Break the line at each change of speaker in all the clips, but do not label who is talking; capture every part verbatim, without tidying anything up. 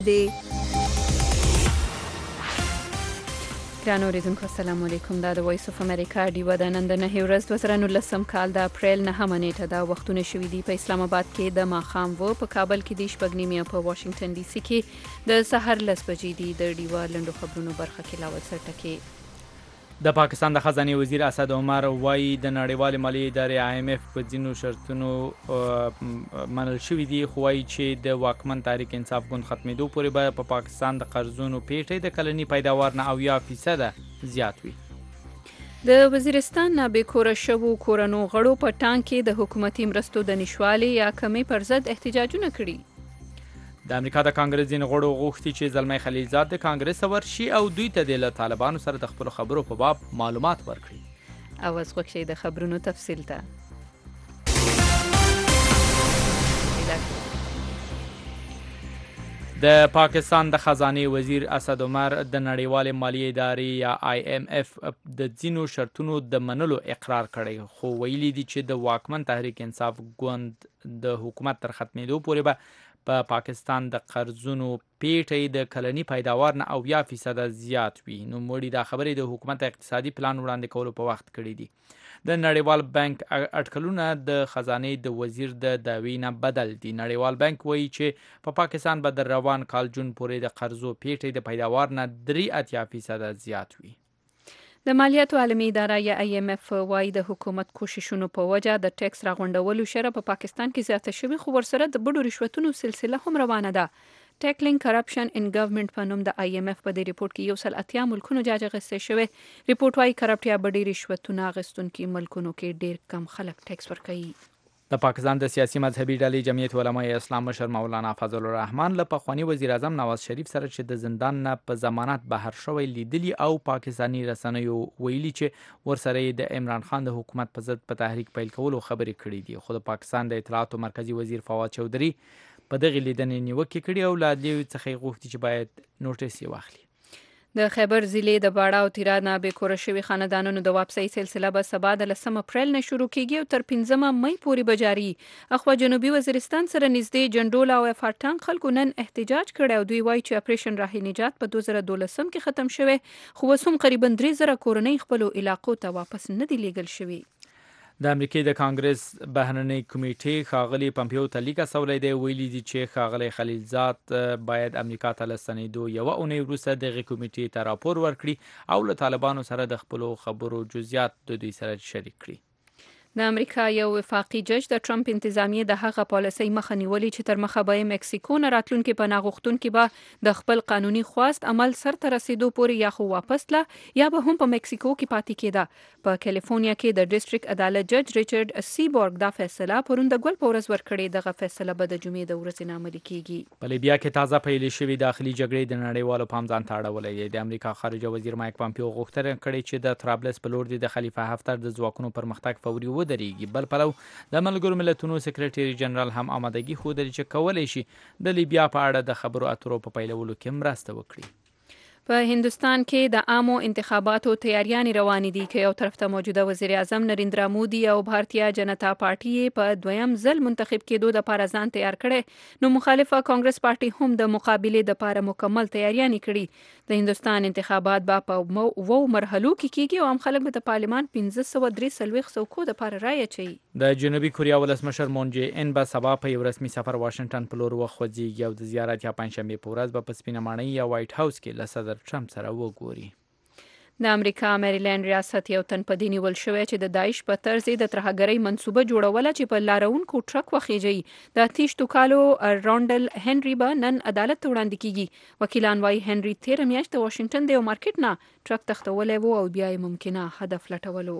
دی ګرانو اوریدونکو السلام علیکم. دا د وایس اف امریکا ډیوه د نن د نهه ورځ دوه زره نولسم کال د اپریل نهمه نیټه دا وختونه شوي دي په اسلام آباد کې د ماښام و، په کابل کې د شپږ نیمې، په واشنگټن ډي سي کې د سحر لس بجې دي. د ډیوه لنډو خبرونو برخه کې لاول سرټکي.
د پاکستان د خزانه وزیر اسد عمر وایي د نړیوال مالی ادارې آی ایم اف په ځینو شرطونو منل شوي دي، خو وایي چې د واکمن تحریک انصاف ګوند ختمېدو پورې به په پاکستان د قرضونو پیټۍ د کلني پیداوار نه اویا فیصده زیات وي.
د وزیرستان نه بېکوره شوو کورنو غړو په ټانک کې د حکومتي مرستو د نشوالي یا کمۍ پر ضد احتجاجونه کړي.
د امریکا د کانګرس ځینې غړو غوښتي چې زلمی خلیلزاد د کانګرس ورشي او دوی ته د له طالبانو سره د خپلو خبرو په باب معلومات ورکړي.
اواز خوښ شي د خبرونو تفصیل ته.
د پاکستان د خزانه وزیر اسد عمر د نړیوال مالی ادارې یا آی ایم اف د ځینو شرطونو د منلو اقرار کړی، خو ویلي دي چې د واکمن تحریک انصاف ګوند د حکومت تر ختمېدو پورې به په پا پاکستان د قرضونو پیټۍ د کلني پیداوار نه اویا فیصده زیات وي. نو موړي دا خبرې د حکومت اقتصادي پلان وړاندې کولو په وخت کړي دي. د نړیوال بانک اټکلونه د خزانه د وزیر د دعوی نه بدل دي. نړیوال بانک وایي چې په پا پاکستان به د روان کال جون پورې د قرضو پیټۍ د پیداوار نه درې اتیا فیصده زیات وي.
د مالیاتو عالمي اداره یا آی ایم اف وايي د حکومت کوششونو په وجه د ټیکس راغونډولو شره په پاکستان کې زیاته شوې، خو ورسره د بډو رشوتونو سلسله هم روانه ده. ټیکلینګ کرپشن ان ګورنمنت په نوم د آی ایم اف په دې ریپورت کې یو سل اتیا ملکونو جاج اخیستل شوی. ریپورت وايي کرپټیا بډې رشوتونه اخیستونکي ملکونو کې ډیر کم خلک ټیکس ورکوي.
د پاکستان د سیاسي مذهبي ډلې جمعیت علماء اسلام مشر مولانا فضل الرحمن له پخواني وزیر اعظم نواز شریف سره چې د زندان نه په ضمانت بهر شوی لیدلی او پاکستانی رسنیو ویلي چې ورسره د عمران خان د حکومت په ضد په تحریک پیل کولو خبرې کړې دي. خو د پاکستان د اطلاعاتو مرکزی وزیر فواد چودھری په دغه لیدنې نیوکه کړې او له عدلیې څخه غوښتي چې باید نوټیس یې واخلي.
د خیبر ضلع د باړه او تیرا نه بېکوره شوي خاندانونو د واپسۍ سلسله به سبا د لسم اپریل نه شروع کیږي او تر پنځمه مۍ پورې به جاري. اخوا جنوبي وزیرستان سره نږدې جنډول او افارټان خلکو نن احتجاج کړی او دوی وایي چې اپریشن راه نجات په دوه زره دولسم کې ختم شوی، خو اوس هم قریبا درې زره کورنۍ خپلو علاقو ته واپس نه دي لیږل شوي.
د امریکې د کانګرس بهرنۍ کمیټې ښاغلي پمپیو ته لیک استولی دی، ویلي دي چې ښاغلی خلیلزاد باید امریکا ته له ستنېدو یوه اونۍ وروسته دغې کمیټې ته راپور ورکړي او له طالبانو سره د خپلو خبرو جزئیات د دوی سره شریک کړي.
د امریکا یو وفاقي جج د ټرمپ انتظامیې د هغه پالیسۍ مخه نیولې چې تر مخه به یې مکسیکو نه راتلونکي پناه غوښتونکي به د خپل قانوني خواست عمل سرته رسېدو پورې یا خو واپس له یا به هم په مکسیکو کې پاتې کېده. په کالیفورنیا کې د ډسټریکټ عدالت جج ریچارډ سیبورګ دا فیصله پرون د ګل په ورځ ورکړې. دغه فیصله به د جمعې د ورځې نه عملي کېږي.
په لیبیا کې تازه پیلې شوې داخلي جګړې د نړیوالو پام ځان ته اړولی دی. د امریکا خارجه وزیر مایک پامپیو غوښتنه کړې چې د طرابلس په لور د خلیفه حفتر د ځواکونو پرمختګ فوري ودرېږي. بل پلو د ملګرو ملتونو سکرټري جنرال هم آمادګي ښودلې چې کولی شي د لیبیا په اړه د خبرو اترو په پیلولو کې مرسته وکړي.
په هندوستان کې د عامو انتخاباتو تیاریانې روانې دي که یو طرف ته موجوده وزیر اعظم نریندرا مودي او بھارتیا جنتا پارټي په دویم ځل منتخب کېدو دپاره ځان تیار کړی، نو مخالفه کانګرس پارټي هم د مقابلې دپاره مکمل تیاریانې کړي. د هندوستان انتخابات به په اوو مرحلو کې کېږي او عام خلک به د پارلمان پنځه سوه درې څلوېښت څوکو دپاره رایه اچوي.
د جنوبي کوریا ولسمشر مون جې ان به سبا په یو رسمي سفر واشنګټن په لور وخوځېږي او د زیارت یا پنجشنبې په ورځ به په سپینه ماڼۍ یا وایټ هاوس کې له صدر ټرمپ سره وګوري.
د امریکا میریلینډ ریاست یو تن په دې نیول شوی چې د داعش په طرز د ترهګرۍ منصوبه جوړوله چې په لارونکو ټرک وخیږي. د تیشتو کالو رانډل هنري به نن عدالت ته وړاندې کیږي. وکیلان وايي هنري تیره میاشت د واشنګټن د یو مارکیټ نه ټرک تښتولی و او بیا یې ممکنه هدف لټولو.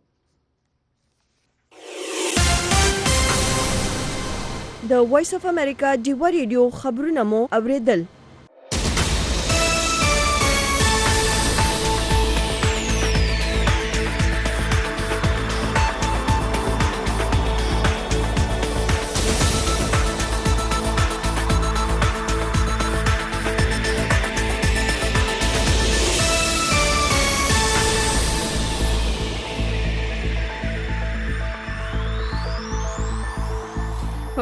د وایس اف امریکا ډیوه ریډیو خبرونه مو اوریدل.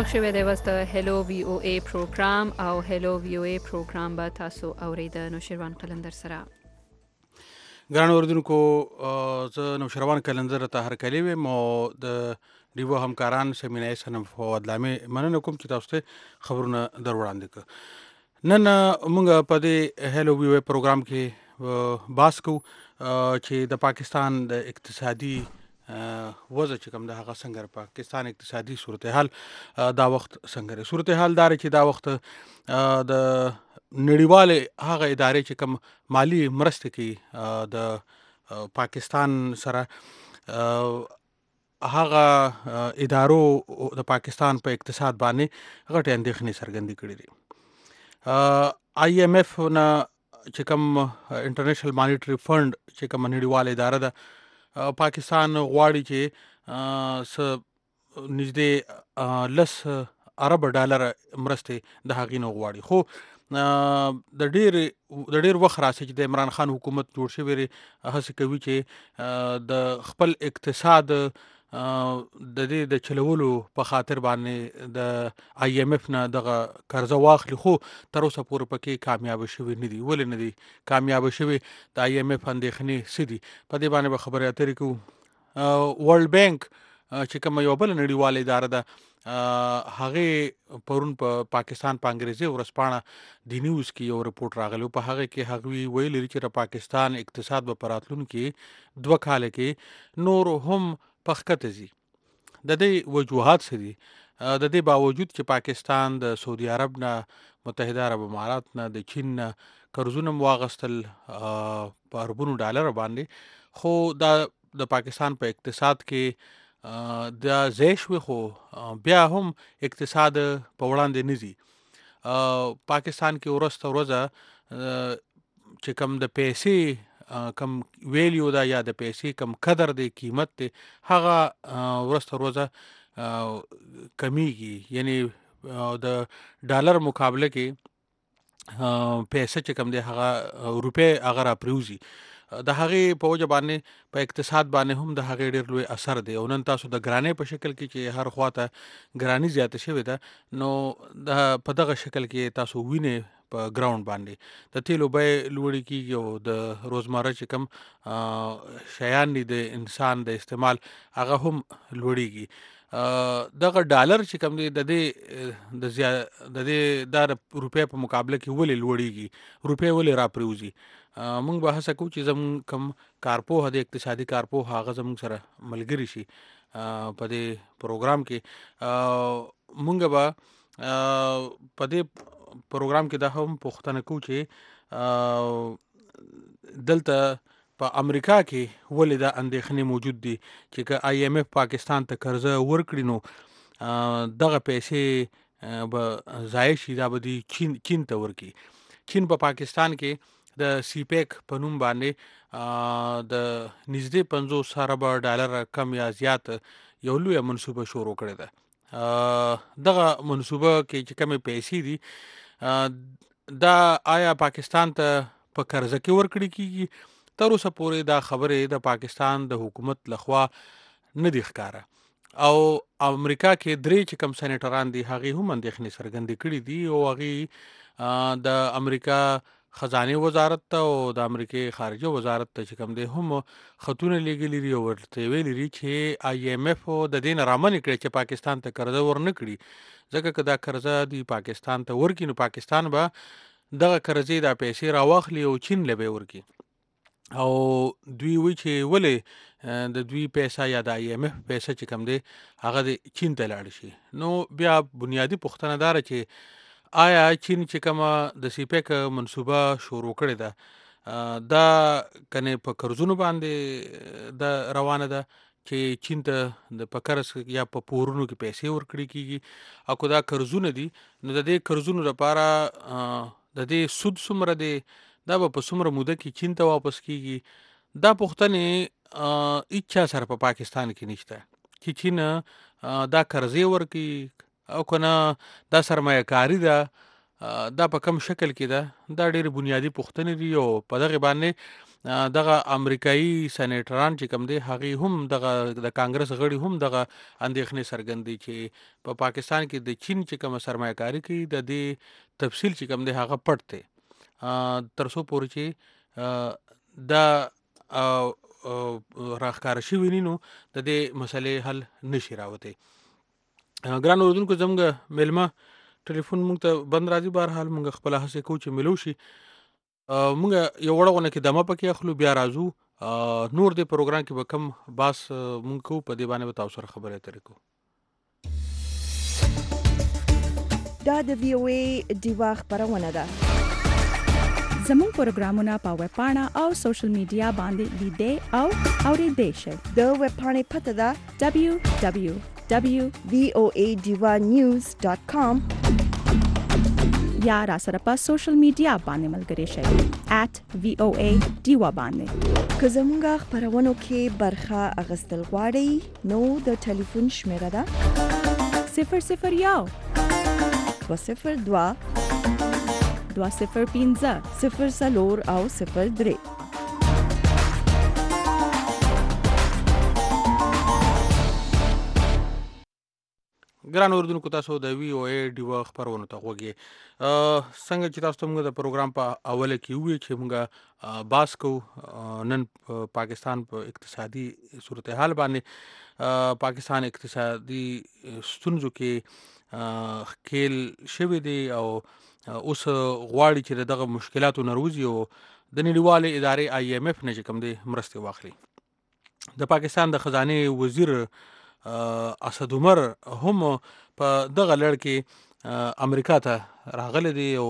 وخت شوه دی وست هلو وی او ای پروګرام او هلو وی او ای پروګرام به تاسو اورید نو شروان قلندر سره
ګران اوردونکو زه نو شروان قلندر ته هر کلی وم او د ریوو همکاران سمینه سنم فواد لامه مننه کوم چې تاسو ته خبرونه در وړاندې ک نن موږ په دې هلو وی او ای پروګرام کې باس کو چې د پاکستان د اقتصادي وضع چې کوم د هغه څنګه پاکستان اقتصادي صورتحال دا وخت څنګه صورتحال دار چې دا وخت د نړیواله هغه ادارې چې کوم مالی مرسته کوي د پاکستان سره هغه ادارو د پاکستان په اقتصاد باندې غټ اندېښنې څرګندې کړې دي آی ایم ایف نه چې کوم انټرنیشنل مانیټری فند چې کوم نړیواله اداره ده پاکستان غواړي چې س نږدې لس ارب ډالر مرسته د هغې نه غواړي خو د ډېر د ډېر وخت راسي چې د عمران خان حکومت جوړ شوی دی هڅه کوي چې د خپل اقتصاد د دې د چلولو په خاطر باندې د آی ایم ایف نه دغه قرضه واخلي خو تر اوسه پورې پکې کامیاب شوی نه دي ولې نه دي کامیاب شوی د آی ایم ایف اندېښنې څه دي په دې باندې به خبرې اترې کوو ورلد بانک چې کوم یو بل نړیواله اداره ده هغه پرون په پا پاکستان په انګریزي ورځپاڼه د نیوز کې یو رپورت راغلی په هغه کې هغه ویلي چې د پاکستان اقتصاد به پراتلونکي دوه کال کې نور هم پخکته زی د دې وجوهات سری د دې باوجود چې پاکستان د سعودي عرب نه متحده عرب امارات نه د چین نه قرضونه واغستل په اربونو ډالر باندې خو دا د پاکستان په اقتصاد کې د زیشوي خو بیا هم اقتصاد په وړاندې نزي پاکستان کې ورسته ورځه چې کم د پیسې کم ویلیو دا یا د پیسې کم قدر دی قیمت دی هغه ورسته ورځه کمیږي یعنی د ډالر مقابله کې پیسې چې کم دی هغه روپې هغه را پریوزي د هغې په وجه باندې په اقتصاد باندې هم د هغې ډېر لوی اثر دی او نن تاسو د ګرانۍ په شکل کې چې هر خواته ګراني زیاته شوې ده نو د په دغه شکل کې تاسو وینئ په ګراوند باندې د تیلو بیې لوړې کیږي او د روزمره چې کوم شیان دي د انسان د استعمال هغه هم لوړېږي دغه ډالر چې کوم دی د دې د زیا د دې د روپۍ په مقابله کې ولې لوړېږي روپۍ ولې را پریوزي موږ به هڅه کوو چې زموږ کوم کارپوه د اقتصادي کارپوه هغه زموږ سره ملګري شي په دې پروګرام کې موږ به په دې پروګرام کې دا هم پوښتنه کوو چې دلته په امریکا کې ولې دا اندېښنې موجود دي چې که آی ایم ایف پاکستان ته قرضه ورکړي نو دغه پیسې به ضایع شي دا به دی چین چین ته ورکړي چین په پاکستان کې د سی پیک په نوم باندې د نږدې پنځوس ارب ډالر کم یا زیات یو لویه منصوبه شروع کړې ده دغه منصوبه کې چې کومې پیسې دي دا آیا پاکستان ته په قرضه کې ورکړي کیږي تر اوسه پورې دا خبرې د پاکستان د حکومت لخوا نه دي ښکاره او امریکا کې درې چې کم سېنیټران دي هغې هم اندېښنې څرګندې کړي دي او هغې د امریکا خزانه وزارت ته او د امریکې خارجه وزارت ته چې کوم دی هم خطونه لیږلي دي او ورته ویلي دي چې آی ایم ایف د دې نه رامنې کړي چې پاکستان ته قرضه ورنه کړي ځکه که دا قرضه دی پاکستان ته ورکړي نو پاکستان به دغه قرضې دا پیسې راواخلي او چین له به ورکړي او دوی وایي چې ولې د دوی پیسه یا د آی ایم ایف پیسه چې کوم دی هغه د چین ته لاړ شي نو بیا بنیادی پوښتنه داره چې آیا چین چې کومه د سی پیک منصوبه شروع کړې ده دا کنه په قرضونو باندې د روانه ده چې چین ته د پکرس یا په پورونو کې پیسې ورکړي کیږي او دا قرضونه دي نو د دې قرضونو لپاره د دې سود څومره دی دا به په څومره موده کې چین ته واپس کیږي دا پوښتنې اچھا سره په پاکستان کې نشته چې چین دا قرضې ورکړي او کنه دا سرمایه کاری ده دا په کم شکل کې ده دا ډېر بنیادی پوښتنې دي او په دغه باندې دغه امریکایي سېنیټران چې کوم دي هغه هم دغه د کانګرس غړي هم دغه اندېښنې څرګندوي چې په پا پاکستان کې د چین چې کوم سرمایه‌کاري کوي د دې تفصیل چې کوم دی هغه پټ دی تر څو پورې چې دا راښکاره شوي نه نو د دې مسلې حل نشي راوتی. ګران اورېدونکو زموږ میلمه ټلیفون موږ ته بند راځي، بهرحال موږ خپله هڅې کوو چې ملو شي. موږ یو وړه غونه کې دمه پکې اخلو، بیا راځو نور دې پروګرام کې به کم باس موږ کوو، په دې باندې به تاسو سره خبرې اترې کوو.
دا د وی او ای ډیوا خبرونه ده.
زموږ پروګرامونه په ویب پاڼه او سوشل میډیا باندې لیدئ او اورېدئ شئ.
د ویب پاڼې پته ده
دبلیو دبلیو دبلیو
ډاٹ وی او ای ډیوا نیوز ډاٹ کام
یا را سره په سوشل میډیا باندې ملګري شئ ایٹ وی او ای ډیوا باندې.
که زموږ خبرونو کې برخه اخیستل غواړئ نو د ټلیفون شمیره ده
صفر صفر یو
دوه صفر دوه
دوه صفر پنځه
صفر څلور او صفر درې.
ګران اورېدونکو تاسو د وی او ای ډیوا خبرونو ته غوږ یې. څنګه چې تاسو ته موږ د پروګرام په اوله کې وویل چې موږ باس کوو نن په پاکستان په اقتصادي صورتحال باندې. پاکستان اقتصادي ستونزو کې ښکیل شوی دی او اوس غواړي چې دغه مشکلاتو نه روزي او د نړیوالې ادارې آی ایم ایف نه چې کوم دی مرستې واخلي. د پاکستان د خزانې وزیر اسد عمر هم په دغه لړ کې امریکا ته راغلی دی او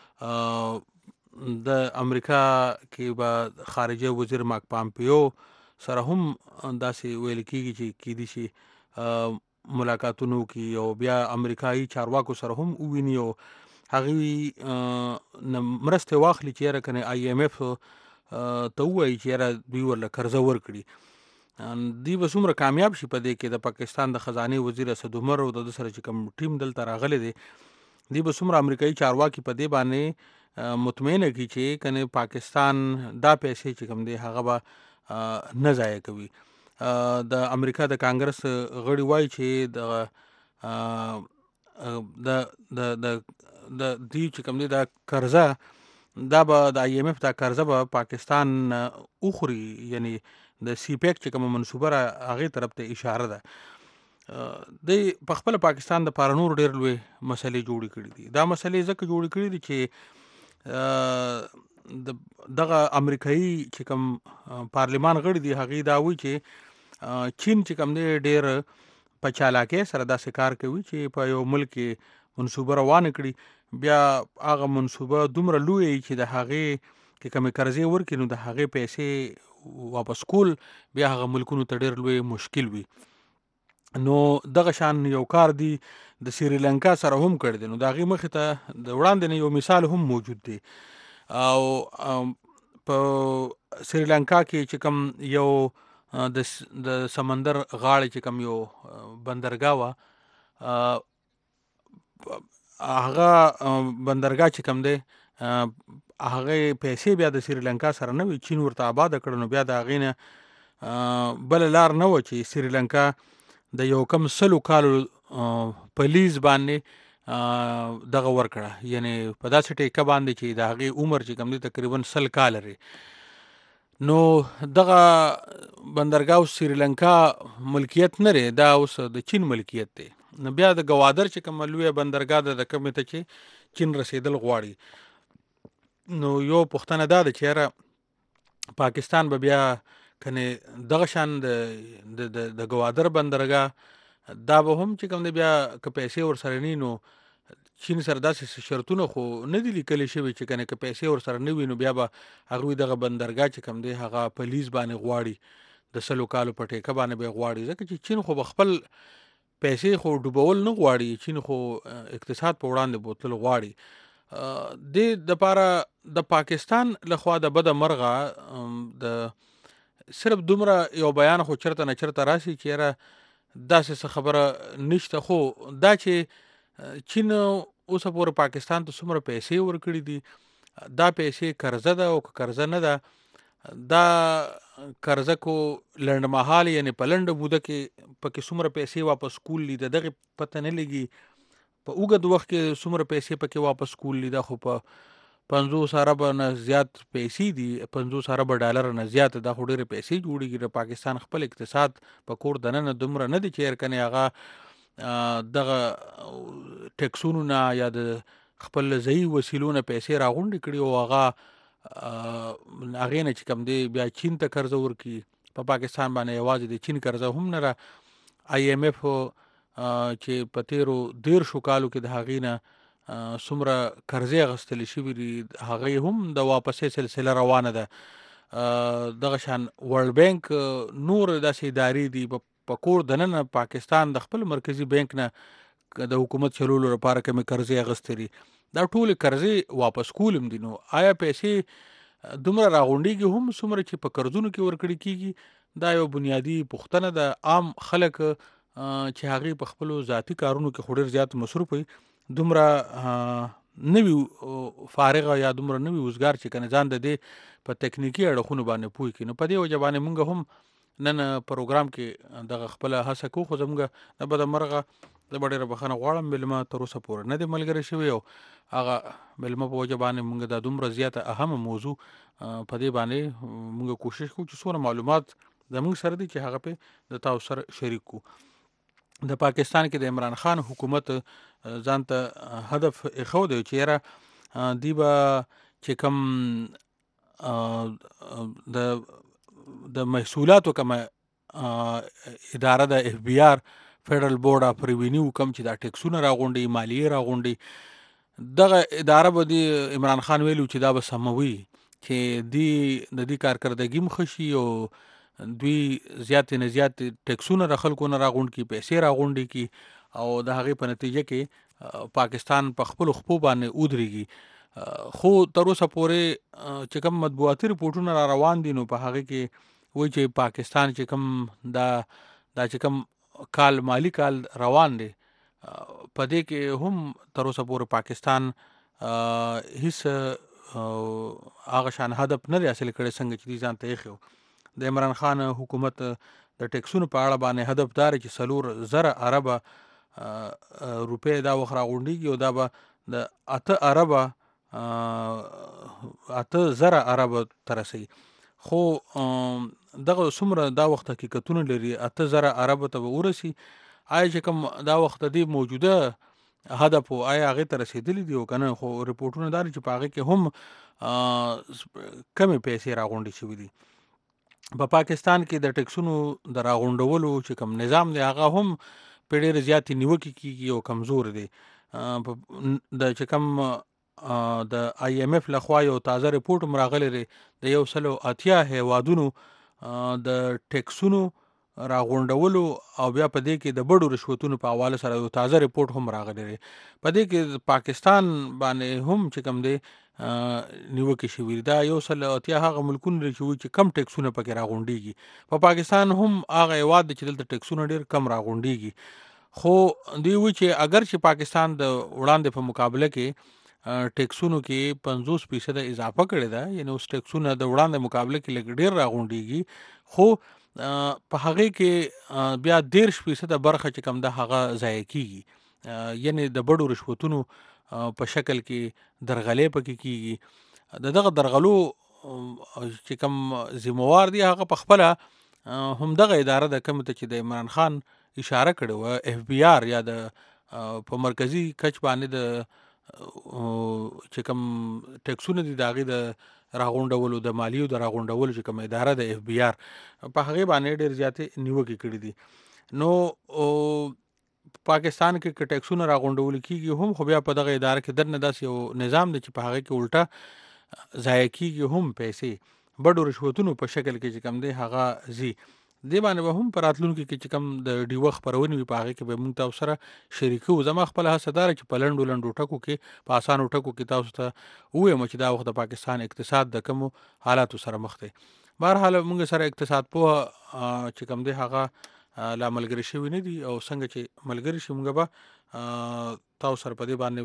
د امریکا کې به خارجه وزیر مارک پامپیو سره هم داسې ویل کېږي چې کېدای شي ملاقاتونو کې او بیا امریکایي چارواکو سره هم وویني او هغوی مرستې واخلي چې یاره کنه آی ایم ایف ته ووایي چې یاره دوی ورله قرضه ورکړي. دوی به څومره کامیاب شي په دې کې د پاکستان د خزانې وزیر اسد عمر او د ده سره چې کوم ټیم دلته راغلی دی دوی به څومره امریکایي چارواکي په دې باندې مطمئنه کړي چې کنه پاکستان دا پیسې چې کوم دی هغه به نه ضایع کوي. د امریکا د کانګرس غړي وایي چې د د د د د دوی چې کوم دی دا قرضه دا به د آی ایم ایف دا قرضه به پاکستان اخري، یعنی د سی پیک چې کومه منصوبه را هغې طرف ته اشاره ده. دی په خپله پاکستان د پاره نور ډېر لوی مسلې جوړې کړي دي. دا مسلې ځکه جوړې کړي دي چې د دغه امریکایي چې کوم پارلمان غړي دي هغې دا وایي چې چین چې کوم دی ډېر په چالاکۍ سره داسې کار کوي چې په یو ملک کې منصوبه روانه کړي، بیا هغه منصوبه دومره لوی چې د هغې کې کومې قرضې ورکړي نو د هغې پیسې واپس کول بیا هغه ملکونو ته ډېر لوی مشکل وي. نو دغه شان یو کار دی د سریلانکا سره هم کړی دی. نو د هغې مخې ته د وړاندې نه یو مثال هم موجود دی او په سریلانکا کې چې کوم یو د د سمندر غاړې چې کوم یو بندرګاه وه هغه بندرګاه چې کوم دی هغې پیسې بیا د سریلانکا سره نه وي، چین ورته آباده کړه. نو بیا د هغې نه بله لار نه وه چې سریلانکا د یو کم سلو کالو په لیز باندې دغه ورکړه، یعنی په داسې ټیکه باندې چې د هغې عمر چې کوم دی تقریبا سل کاله لري. نو دغه بندرګاه اوس سریلانکا ملکیت نه دی، دا اوس د چین ملکیت دی. نو بیا د ګوادر چې کومه لویه بندرګاه ده د کومې ته چې چین رسېدل غواړي. نو یو پوښتنه دا ده چې یاره پاکستان به بیا کنې دغه شان د د ګوادر بندرګاه دا به هم چې کوم دی بیا که پیسې ورسره نه نو چین سره داسې شرطونه خو نه دي لیکلی شوي چې کنې که پیسې ورسره نه وي نو بیا به هغوی دغه بندرګاه چې کوم دی هغه په لیز باندې غواړي، د سلو کالو په ټیکه باندې به یې غواړي، ځکه چې چین خو به خپل پیسې خو ډوبول نه غواړي، چین خو اقتصاد په وړاندې بوتلل غواړي. دې دپاره د پاکستان لخوا د بده مرغه د صرف دومره یو بیان خو چرته نه چرته راسي چې یاره داسې څه خبره نشته، خو دا چې چین اوسه پورې پاکستان ته څومره پیسې ورکړي دي، دا پیسې قرضه ده او که قرضه نه ده، دا قرضه کو لنډمهاله یعنی په لنډه موده کې پکې څومره پیسې واپس کولی د دغه پته نه لګي، په اوږد وخت کې څومره پیسې پکې واپس کولی، دا خو په پنځوس ارب نه زیات پیسې دي، پنځوس ارب ډالر نه زیات، دا خو ډېرې پیسې جوړېږي. د پاکستان خپل اقتصاد په کور دننه دومره نه دي چې یرکنې هغه دغه ټیکسونو نه یا د خپل ځایي وسیلو نه پیسې راغونډې کړي او هغه هغې نه چې کوم دی بیا چین ته قرضه ورکړي. په پاکستان باندې یوازې د چین قرضه هم نه ده، آی ایم ایف چې په تیرو دیرشو کالو کې د هغې نه څومره قرضې اخیستلې شوي دي هغې هم د واپسې سلسله روانه ده. دغه شان ورلډ بینک نور داسې ادارې دي په کور دننه پاکستان د خپل مرکزي بینک نه د حکومت چلولو لپاره کومې قرضې اخیستې دي، دا ټولې قرضې واپس کول هم دي. نو آیا پیسې دومره راغونډېږي هم څومره چې په قرضونو کې ورکړي کېږي؟ دا یو بنیادي پوښتنه ده. عام خلک چې هغې په خپلو ذاتي کارونو کې خو ډېر زیات مصروف وي، دومره نه وي فارغه یا دومره نه وي وزګار چې کنه ځان د دې په تکنیکي اړخونو باندې پوه کړي. نو په دې وجه باندې مونږ هم نن پروګرام کې دغه خپله هڅه کوو، خو زمونږ نه بدمرغه زه به ډېره بخښنه غواړم مېلمه تر اوسه پورې نه دی ملګری شوی او هغه مېلمه په وجه باندې مونږ دا دومره زیاته اهمه موضوع په دې باندې مونږ کوشش کوو چې څومره معلومات زمونږ سره دي چې هغه پې د تاسو سره شریک کړو. د پاکستان کې د عمران خان حکومت ځان ته هدف ایښودی چې یاره دوی به چې کوم د د محصولاتو کومه اداره د اف بی آر فیډرل بورډ اف ریوینیو کوم چې دا ټیکسونه راغونډي، مالیې راغونډي، دغه اداره به د عمران خان ویلو چې دا به سموي چې دوی د دې کارکردګي هم ښه شي او دوی زیاتې نه زیات ټیکسونه د خلکو نه راغونډ کړي، پیسې راغونډې کړي او د هغې په نتیجه کې پاکستان په خپلو خپو باندې ودرېږي. خو تر اوسه پورې چې کوم مطبوعاتي رپورټونه را روان دي نو په هغې کې وایي چې پاکستان چې کوم دا دا چې کوم کال مالی کال روان دی په دې کې هم تر اوسه پورې پاکستان هیڅ هغه شان هدف نه دی حاصل کړی څنګه چې دوی ځان ته ایښی. د عمران خان حکومت د ټیکسونو په اړه باندې هدف دا دی چې څلور زره اربه روپۍ دا وخت راغونډېږي او دا به د اته اربه اته زره اربه ته رسوي. خو دغه څومره دا وخت حقیقتونه لري اته زره اربه ته به ورسي. آیا چې کوم دا وخت د دې موجوده هدف و آیا هغې ته رسېدلي دي او که نه؟ خو رپورټونه دا دي چې په هغې کې هم کمې پیسې راغونډې شوي دي. په پاکستان کې د ټیکسونو د راغونډولو چې کوم نظام دی هغه هم په ډېرې زیاتې نیوکې کېږي او کمزور دی. د چې کوم د آی ایم ایف لخوا یو تازه رپورټ هم راغلی دی د یو سلو اتیا هیوادونو د ټیکسونو راغونډولو او بیا په دې کې د بډو رشوتونو په حواله سره یو تازه رپورټ هم راغلی دی. په دې کې پاکستان باندې هم چې کوم دی نیوکې شوي. دا یو سل اتیا هغه ملکونه دي چې وایي چې کم ټیکسونه پکې راغونډېږي. په پاکستان هم هغه هېواد دی چې دلته ټیکسونه ډېر کم راغونډېږي. خو دوی وایي چې اگر چې پاکستان د وړاندې په مقابله کې ټیکسونو کې پنځوس فیصده اضافه کړې ده، یعنې اوس ټیکسونه د وړاندې مقابله کې لږ ډېر راغونډېږي، خو په هغې کې بیا دېرش فیصده برخه چې کوم ده هغه ضایع کېږي، یعنې د بډو رشوتونو په شکل کې درغلۍ پکې کېږي. د دغه درغلو چې کوم ذموار دی هغه په خپله همدغه اداره ده کومه ته چې د عمران خان اشاره کړې وه، اف بی آر یا د په مرکزي کچ باندې د چې کوم ټیکسونه دي د هغې د راغونډولو د مالیو د راغونډولو چې کوم اداره د اف بی آر په هغې باندې ډېر زیاتې نیوکې کړي دي. نو پاکستان کې که ټیکسونه راغونډول کېږي هم خو بیا په دغه اداره کې دننه داسې یو نظام دی چې په هغې کې الټه ضایع کېږي هم پیسې، بډو رشوتونو په شکل کې چې کوم دی هغه ځي. دې باندې به هم په راتلونکي کې چې کوم د ډیوه خپرونې وي په هغې کې به موږ تاسو سره شریکوو. زما خپله هڅه دا ده چې په لنډو لنډو ټکو کې په اسانو ټکو کې تاسو ته ووایم چې دا وخت د پاکستان اقتصاد د کومو حالاتو سره مخ دی. بهرحال موږ سره اقتصاد پوهه چې کوم دی هغه لا ملګري شوي نه دي او څنګه چې ملګري شي موږ به تاسو سره په دې باندې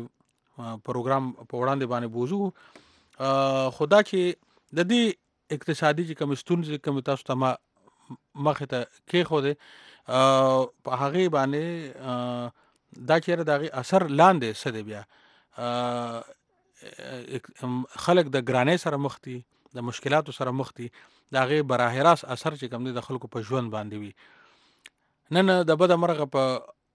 پروګرام په وړاندې باندې بوزو. خدا چې د دې اقتصادي چې کوم ستونزې کوم تاسو ته ما مخه ته کې خو دې په هغه باندې دا چیرې دغه اثر لاندې سده بیا خلک د ګرانۍ سره مخ دي، د مشکلاتو سره مخ دي، د هغې براه راست اثر چې کوم دی د خلکو په ژوند باندې وي. نن د بده مرغه په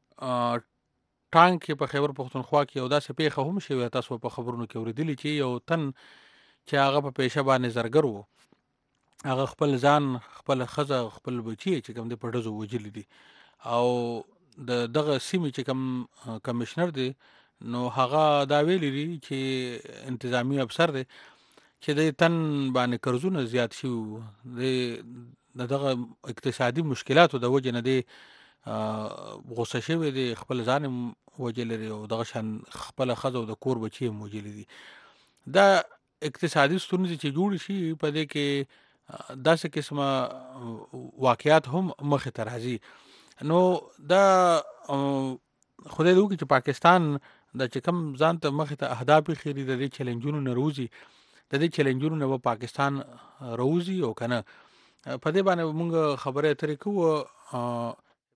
ټانک کې په خیبر پښتونخوا کې یو داسې پیښه هم شوې، تاسو په خبرونو کې اورېدلي چې یو تن چې هغه په پیشه باندې زرګر و، هغه خپل ځان، خپل ښځه، خپل بچي چې کوم دی په ډزو وژلي دي. او د دغه سیمې چې کوم کمشنر دی نو هغه دا ویلي دي چې انتظامی افسر دی چې د تن باندې قرضونه زیات شوي، د دغه اقتصادي مشکلاتو د وجې نه دی غوسه شوی دی، خپل ځان هم وژلی دی او دغه شان خپله ښځه او د کور بچي هم وژلي دي. دا اقتصادي ستونزې چې جوړې شي په دې کې داسې قسمه واقعات هم مخې ته راځي. نو دا خدای دې وکړي چې پاکستان د چې کوم ځان ته مخې ته اهداف ایښي دي د دې چیلنجونو نه روزي، د دې چیلنجونو نه به پاکستان روزي او که نه. په دې باندې مونږ خبرې اترې کوو.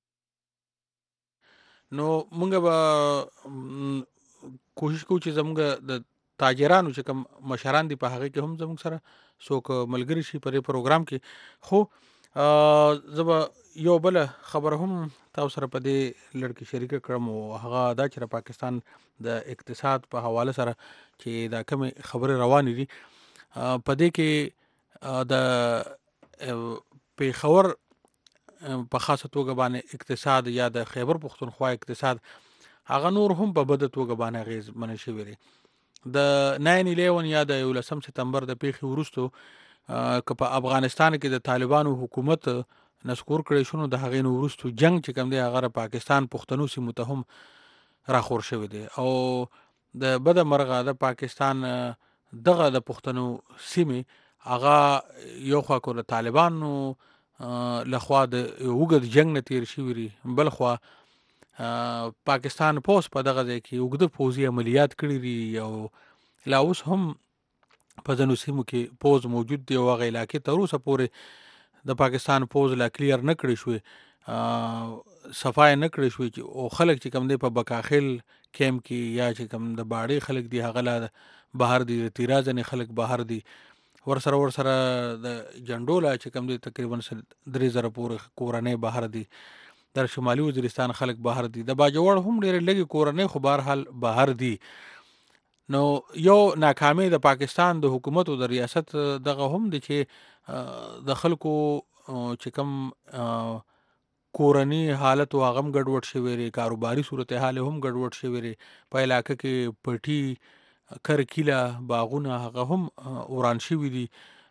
نو مونږ به کوشش کوو چې زمونږ د تاجرانو چې کوم مشران دي په هغه کې هم زموږ سره څوک ملګري شي په دې پروګرام کې. خو زه به یو بله خبره هم تاسو سره په دې لړ کې شریکه کړم او هغه دا چې پاکستان د اقتصاد په حواله سره چې دا کومې خبرې روانې دي په دې کې د پیښور په خاصه توګه باندې اقتصاد یا د خیبر پښتونخوا اقتصاد هغه نور هم په بده توګه باندې اغېزمن شوی دی. د ناین الیون یا د یولسم سپتمبر د پیښې وروستو که په افغانستان کې د طالبانو حکومت نسکور کړی شو نو د هغې نه وروستو جنګ چې کوم دی هغه د پاکستان پښتنو سیمو ته هم راخور شوی دی او د بده مرغه د پاکستان دغه د پښتنو سیمې هغه یو خوا کو د طالبانو لخوا د اوږد جنګ نه تیر شوي دي، بل خوا پاکستان پوس په دغه ځای کې اوږده پوځي عملیات کړي دي او لا اوس هم په ځینو سیمو کې پوځ موجود دی او هغه علاقې تر اوسه پورې د پاکستان پوځ لا کلیر نه کړی شوی، صفای نه کړی شوی او خلک چې کوم دی په بکاخیل کیمپ کې یا چې کوم د باړې خلک دي هغه لا بهر دي، د تیرا ځینې خلک بهر دي، ورسره ورسره د جنډولا چې کوم دی تقریبا درې زره پورې کورنۍ بهر دي، در شمالي وزیرستان خلک بهر دي، د باجوړ هم ډېرې لږې کورنۍ خو بهرحال بهر دي. نو یو ناکامي د پاکستان د حکومت او د ریاست دغه هم دی چې د خلکو چې کوم کورني حالت او هغه هم ګډوډ شوی دی، کاروباري صورتحال هم ګډوډ شوی دی، په علاقه کې پټي کرکیله باغونه هغه هم وران شوي دي.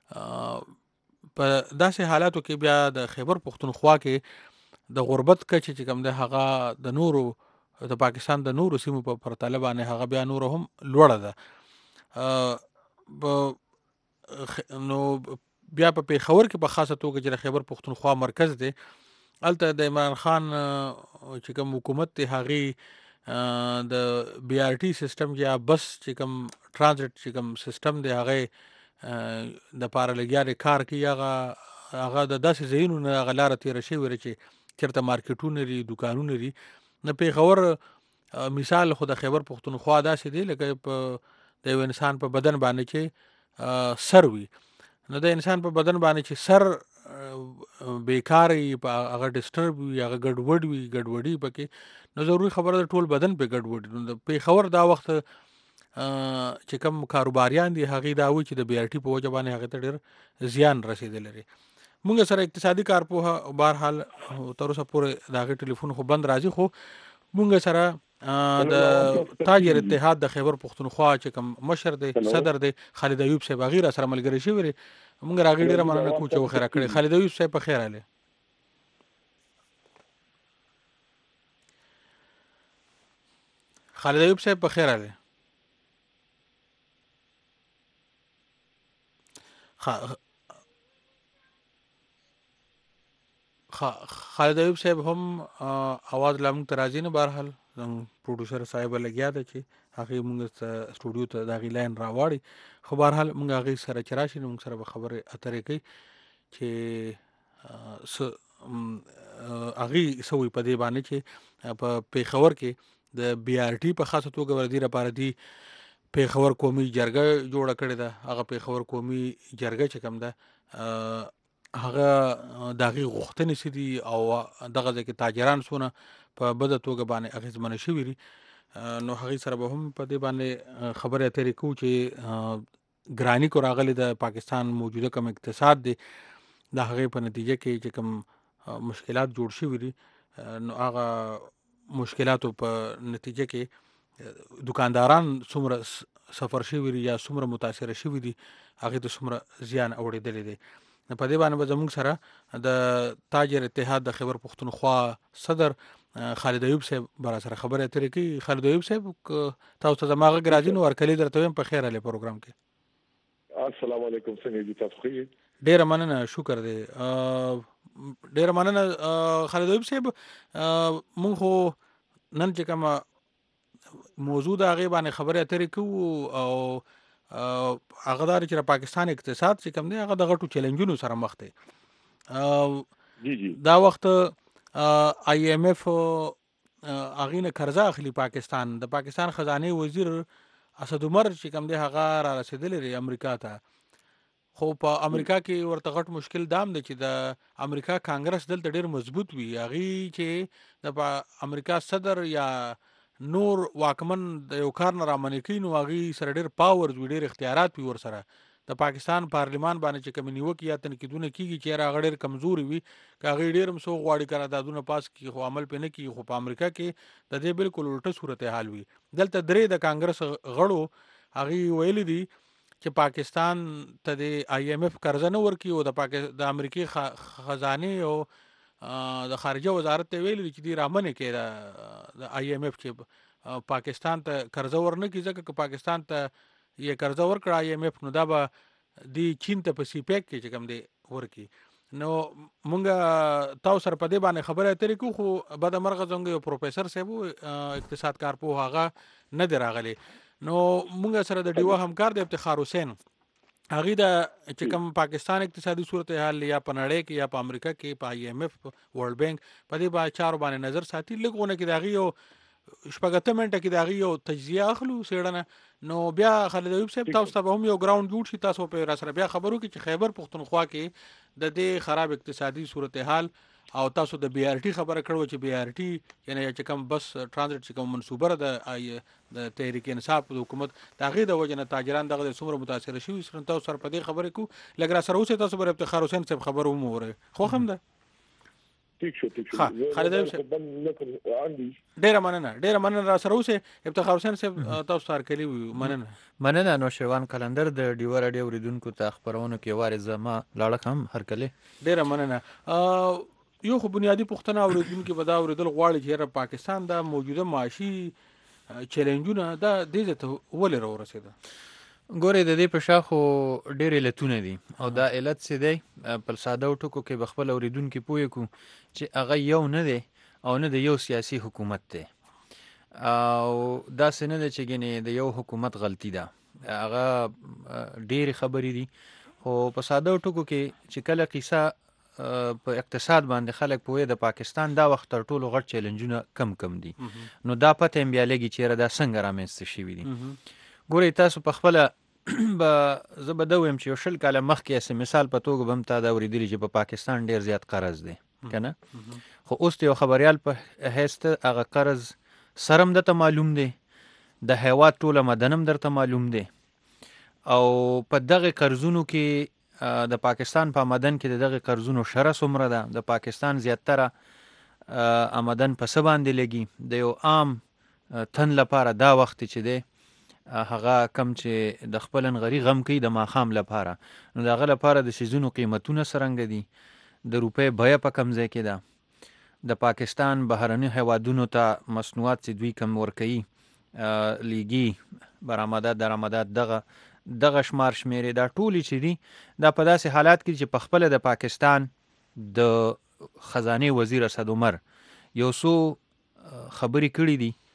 په داسې حالاتو کې بیا د خیبر پښتونخوا کې د غربت کچې چې کوم دی هغه د نورو د پاکستان د نورو سیمو په پرتله باندې هغه بیا نورو هم لوړه ده. نو بیا په پیښور کې په خاصه توګه چې د خیبر پښتونخوا مرکز دی هلته د عمران خان چې کوم حکومت دی هغې د بی آر ټي سیستم یا بس چې کوم ټرانزټ چې کوم سیستم دی هغې د پاره لګیا کار کوي، هغه هغه د داسې ځایونو نه هغه لاره تېره شوې ده چې چېرته مارکیټونه دي، دوکانونه دي. د پیښور مثال خو د خیبر پښتونخوا داسې دی لکه په د یو انسان په بدن باندې چې سر وي، نو د انسان په بدن باندې چې سر بیکار وي، هغه ډسټرب وي، هغه ګډوډ وي، ګډوډي پکې، نو ضروري خبره ده ټول بدن پې ګډوډ. نو د پیښور دا وخت چې کوم کاروباریان دي هغې دا وایي چې د بی آر ټي په وجه باندې هغې ته ډېر زیان رسېدلی دی. مونږ سره اقتصادي کارپوهه بهرحال تر اوسه پورې د هغې ټلیفون خو بند راځي، خو مونږ سره د تاجر اتحاد د خیبر پښتونخوا چې کوم مشر دی، صدر دی، خالد ایوب صاحب هغې را سره ملګري شوي دي. مونږ د هغې ډېره مننه کوو چې وخت یې راکړې. خالد ایوب صاحب په خیر راغلی. خالد ایوب صاحب په خیر راغلی. خالد ایوب صاحب هم اواز لا موږ ته راځي نه، بهرحال زموږ پروډوسر صاحب لګیا ده چې هغې موږ ته سټوډیو ته د هغې لاین راواړي. خو بهرحال موږ هغې سره چې راشي نو موږ سره به خبرې اترې کوي چې څه هغې څه وایي په دې باندې چې په پېښور کې د بي آر ټي په خاصه توګه ور دې لپاره دي پېښور قومي جرګه جوړه کړې ده. هغه پېښور قومي جرګه چې کوم ده هغه د هغې غوښتنې څه دي او دغه ځای کې تاجران څونه په بده توګه باندې اغېزمنه شوي دي. نو هغې سره به هم په دې باندې خبرې اترې کوو چې ګراني کو راغلې د پاکستان موجوده کوم اقتصاد دی د هغې په نتیجه کې چې کوم مشکلات جوړ شوي دي نو هغه مشکلاتو په نتیجه کې دکانداران څومره سفر شوي دي یا څومره متاثره شوي دي هغې ته څومره زیان اوړېدلی دی. په دې باندې به زموږ سره د تاجر اتحاد د خیبر پښتونخوا صدر خالد ایوب صاحب به را سره خبرې اترې کوي. خالد ایوب صاحب تاسو ته زما غږ راځي نو ورکلې درته وایم په خیر علي پروګرام کې.
السلام علیکم، څنګه دي تاسو؟ ښه یې؟
ډېره مننه، شکر دی. ډېره مننه خالد ایوب صاحب. مونږ خو نن چې کومه موضوع د هغې باندې خبرې اترې کوو او هغه دا چې د پاکستان اقتصاد چې کوم دی هغه د غټو چیلنجونو سره مخ دی. دا وخت آی ایم ایف هغې نه قرضه اخلي پاکستان. د پاکستان خزانې وزیر اسد عمر چې کوم دی هغه را رسېدلی دی امریکا ته. خو په امریکا کې ورته غټ مشکل دام دی چې د امریکا کانګرس دلته ډېر مضبوط وي. هغې چې د امریکا صدر یا نور واکمن د یو کار نه رامنې کوي نو هغې سره ډېر پاورز وي، ډېر اختیارات وي ورسره. د پاکستان پارلمان باندې چې کومې نیوکې یا تنقیدونه کېږي چې یاره هغه ډېر کمزوري وي، که هغې ډېر هم څوک غواړي قراردادونه پاس کړي خو عمل پرې نه کېږي. خو په امریکا کې د دې بالکل الټه صورتحال وي. دلته درې د کانګرس غړو هغې ویلي دي چې پاکستان ته د آی ایم ایف قرضه نه ورکړي او د پاک د امریکې خزانې او د خارجه وزارت ته ویلي دي چې دوی رامنې کړي د آی ایم ایف چې پاکستان ته قرضه ورنه کړي، ځکه که پاکستان ته یې قرضه ورکړه آی ایم ایف نو دا به دی چین ته په سی پیک کې چې کوم دی ورکړي. نو مونږ تاسو سره په دې باندې خبرې اترې کوو خو بده مرغه زموږ یو پروفیسر صاحب اقتصاد کارپوه هغه نه دی راغلی. نو مونږ سره د ډیوه همکار دی افتخار حسین. هغې د چې کوم پاکستان اقتصادي صورتحال یا په نړۍ کې یا په امریکا کې په آی ایم ایف ورلډ بینک په دې با چارو باندې نظر ساتي. لږ غونه کې د هغې یو شپږ اته منټه کې د هغې یو تجزیه اخلو څېړنه. نو بیا خالد ایوب صاحب تاسو ته به هم یو ګراونډ جوړ شي، تاسو په را سره بیا خبر وکړي چې خیبر پښتونخوا کې د دې خراب اقتصادي صورتحال او تاسو د بی آر ټي خبره کړو چې بی آر ټي یعنی چې کوم بس ټرانزټ چې کوم منصوبه ده د تحریک انصاف د حکومت د هغې د وجې نه تاجران دغه څومره متاثره شوي سره تاسو سره په دې خبرې کوو. لږ را سره اوسئ، تاسو به افتخار حسین صاحب خبر هم وورئ. خوښ هم ده؟
ٹھیک شو ٹھیک شو.
خالد ایوب صاحب ډېره مننه ډېره مننه را سره اوسئ. افتخار حسین صاحب تاسو ته هرکلي ویو. مننه
مننه. نوشیروان قلندر د ډیوه راډیو اورېدونکو ته خپرونو کې وارې زما لاړه هم هرکلي.
ډېره مننه. یو خو بنیادي پوښتنه اورېدونکي به دا اورېدل غواړي چې یاره پاکستان دا موجوده معاشي چیلنجونه دا دې ځای ته ولې راورسېده؟
ګورې د دې په شا خو ډېر علتونه دي او دا علت څه دی په ساده ټکو کې به خپل اورېدونکي پوه کړو چې هغه یو نه دی او نه د یو سیاسي حکومت دی او داسې نه دی چې ګنې د یو حکومت غلطي ده. هغه ډېرې خبرې دي خو په ساده ټکو کې چې کله قصه په اقتصاد باندې خلک پوهې د پاکستان دا وخت تر ټولو غټ چیلنجونه کم کم دي. نو دا پته هم بیا لګي چې یاره دا څنګه رامنځته شوي دي. ګورئ تاسو په خپله به زه به دا ویم چې یو شل کاله مخکې هسې مثال په توګه به هم تا دا اورېدلي چې په پاکستان ډېر زیات قرض دی که نه، خو اوس د یو خبریال په حیث ته هغه قرض سر هم درته معلوم دی، د هیواد ټوله مدن هم درته معلوم دی او په دغه قرضونو کې د پاکستان په آمدن کې د دغه قرضونو شره څومره ده، د پاکستان زیاتره آمدن په څه باندې لګي. د یو عام تن لپاره دا وخت چې دی هغه کم چې د خپل نغري غم کوي د ماښام لپاره، نو د هغه لپاره د څیزونو قیمتونه څرنګه دي، د روپۍ بیه په کم ځای کې ده، د پاکستان بهرني هیوادونو ته مصنوعات چې دوی کم ورکوي لیږي برآمدات درآمدات دغه دغه شمار شمیرې دا ټولې چې دي دا په داسې حالات کې چې په خپله د پاکستان د خزانې وزیر اسد عمر یو څو خبرې کړي دي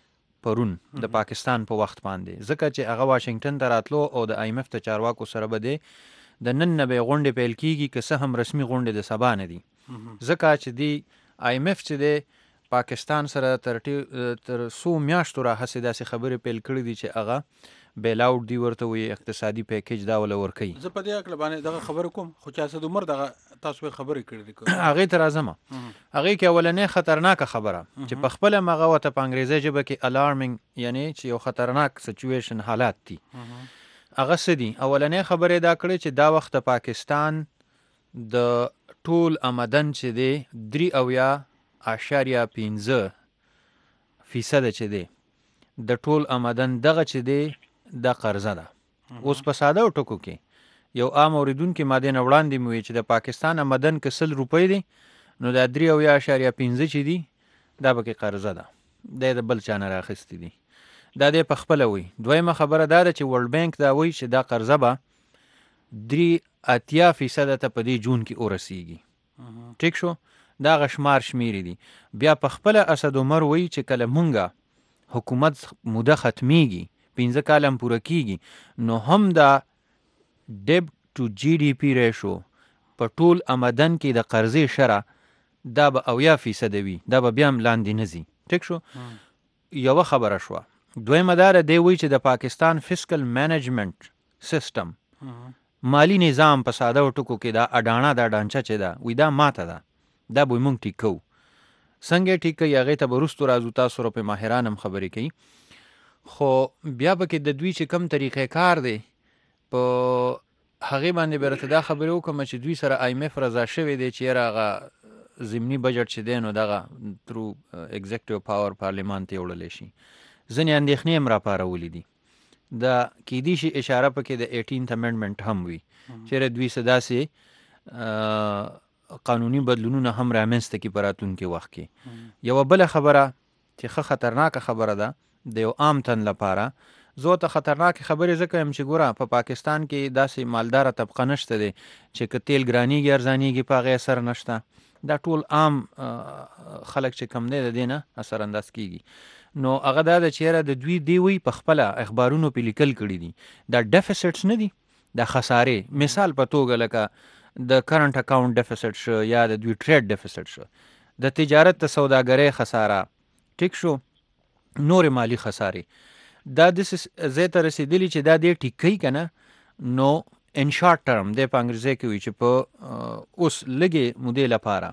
پرون د پاکستان په وخت باندې، ځکه چې هغه واشنگټن ته راتلو او د آی ایم اف ته چارواکو سره به دی د نن نه به غونډې پیل کیږي که څه هم رسمي غونډې د سبا نه دي، ځکه چې دی آی ایم اف چې دی پاکستان سره تر تر څو میاشتو راهیسې داسې خبرې پیل کړي دي چې هغه بیل آوټ دی ورته وایي، اقتصادي پیکیج دا وله ورکوي.
زه په دې هکله باندې دغه خبره کوم، خو چې اسد عمر دغه تاسو خبرې کړې دي
هغې ته راځم. هغې کې اولنۍ خطرناکه خبره چې په خپله هغه ورته په انګریزي ژبه کې الارمینګ، یعنی چې یو خطرناک سچویشن حالات دي، هغه څه دي؟ اولنۍ خبرې دا کړې چې دا وخت د پاکستان د ټول آمدن چې دی درې اویا اعشاریه پنځه فیصده چې دی د ټول آمدن دغه چې دی دا قرضه ده. اوس په ساده ټکو کې یو عام اوریدونکي ماده نه وړاندې مې وی چې د پاکستان آمدن که سل روپۍ دی نو دا درې اویا اعشاریه پنځه چې دي دا پکې قرضه ده، دا د بل چا نه راخیستې دي، دا دی په خپله وی. دویمه خبره دا ده چې ورلډ بانک دا وی چې دا قرضه به درې اتیا فیصده ته په دې جون کې ورسیږي. ټیک شو، دا هغه شمار شمیرې دي. بیا په خپله اسد عمر وی چې کله مونږه حکومت موده ختمیږي پنځه کاله هم پوره کیږي نو هم دا ډیب ټو جی ډي پی ریشو په ټول آمدن کې د قرضې شره دا به اویا فیصده وي، دا به بیا هم لاندې نه ځي. ټیک شو، یوه خبره شوه. دویمه دا ده دی وایي چې د پاکستان فسکل مینجمنټ سیستم مالی نظام په ساده ټکو کې دا اډانه دا ډانچه چې ده وی دا ماته ده، دا به موږ ټیک کوو. څنګه ټیک کوي هغې ته به وروستو راځو، تاسو سره پې ماهران هم خبرې کوي. خو بیا پکې د دوی چې کم طریقې کار دی په هغې باندې به راته دا خبرې وکړم چې دوی سره آی ایم اف رضا شوی دی چې یاره هغه ضمني بجټ چې دی نو دغه ترو ایگزیکټیو پاور پارلیمان ته وړلی شي. ځینې اندېښنې هم راپارولي دي، دا کیدی شي اشاره پکې د ایټینت امنډمنټ هم وي چېرې دوی څه داسې قانوني بدلونونه هم رامنځته کړي په راتلونکي وخت کې. یوه بله خبره چې ښه خطرناکه خبره ده د یو عام تن لپاره، زه ته خطرناکې خبرې ځکه یم چې ګوره په پاکستان کې داسې مالداره طبقه نشته دی چې که تیل ګرانیږي ارزانیږي په هغې اثر نشته، دا ټول عام خلک چې کم دی د دې نه اثر انداز کیږي. نو هغه دا ده چې یاره د دوی دی وی په خپله اخبارونو پې لیکل کړي دي دا ډیفیسټس نه دي، دا خسارې. مثال په توګه لکه د کرنټ اکاونټ ډیفیسټ شو یا د دوی ټریډ ډیفیسټ شو، د تجارت ته سوداګرۍ خساره، ټیک شو، نور مالی خسارې، دا داسې ځای ته رسېدلي چې دا دې ټیک کوي که نه نو ان شارټ ټرم دی په انګریزي کې وي چې په اوس لږې مودې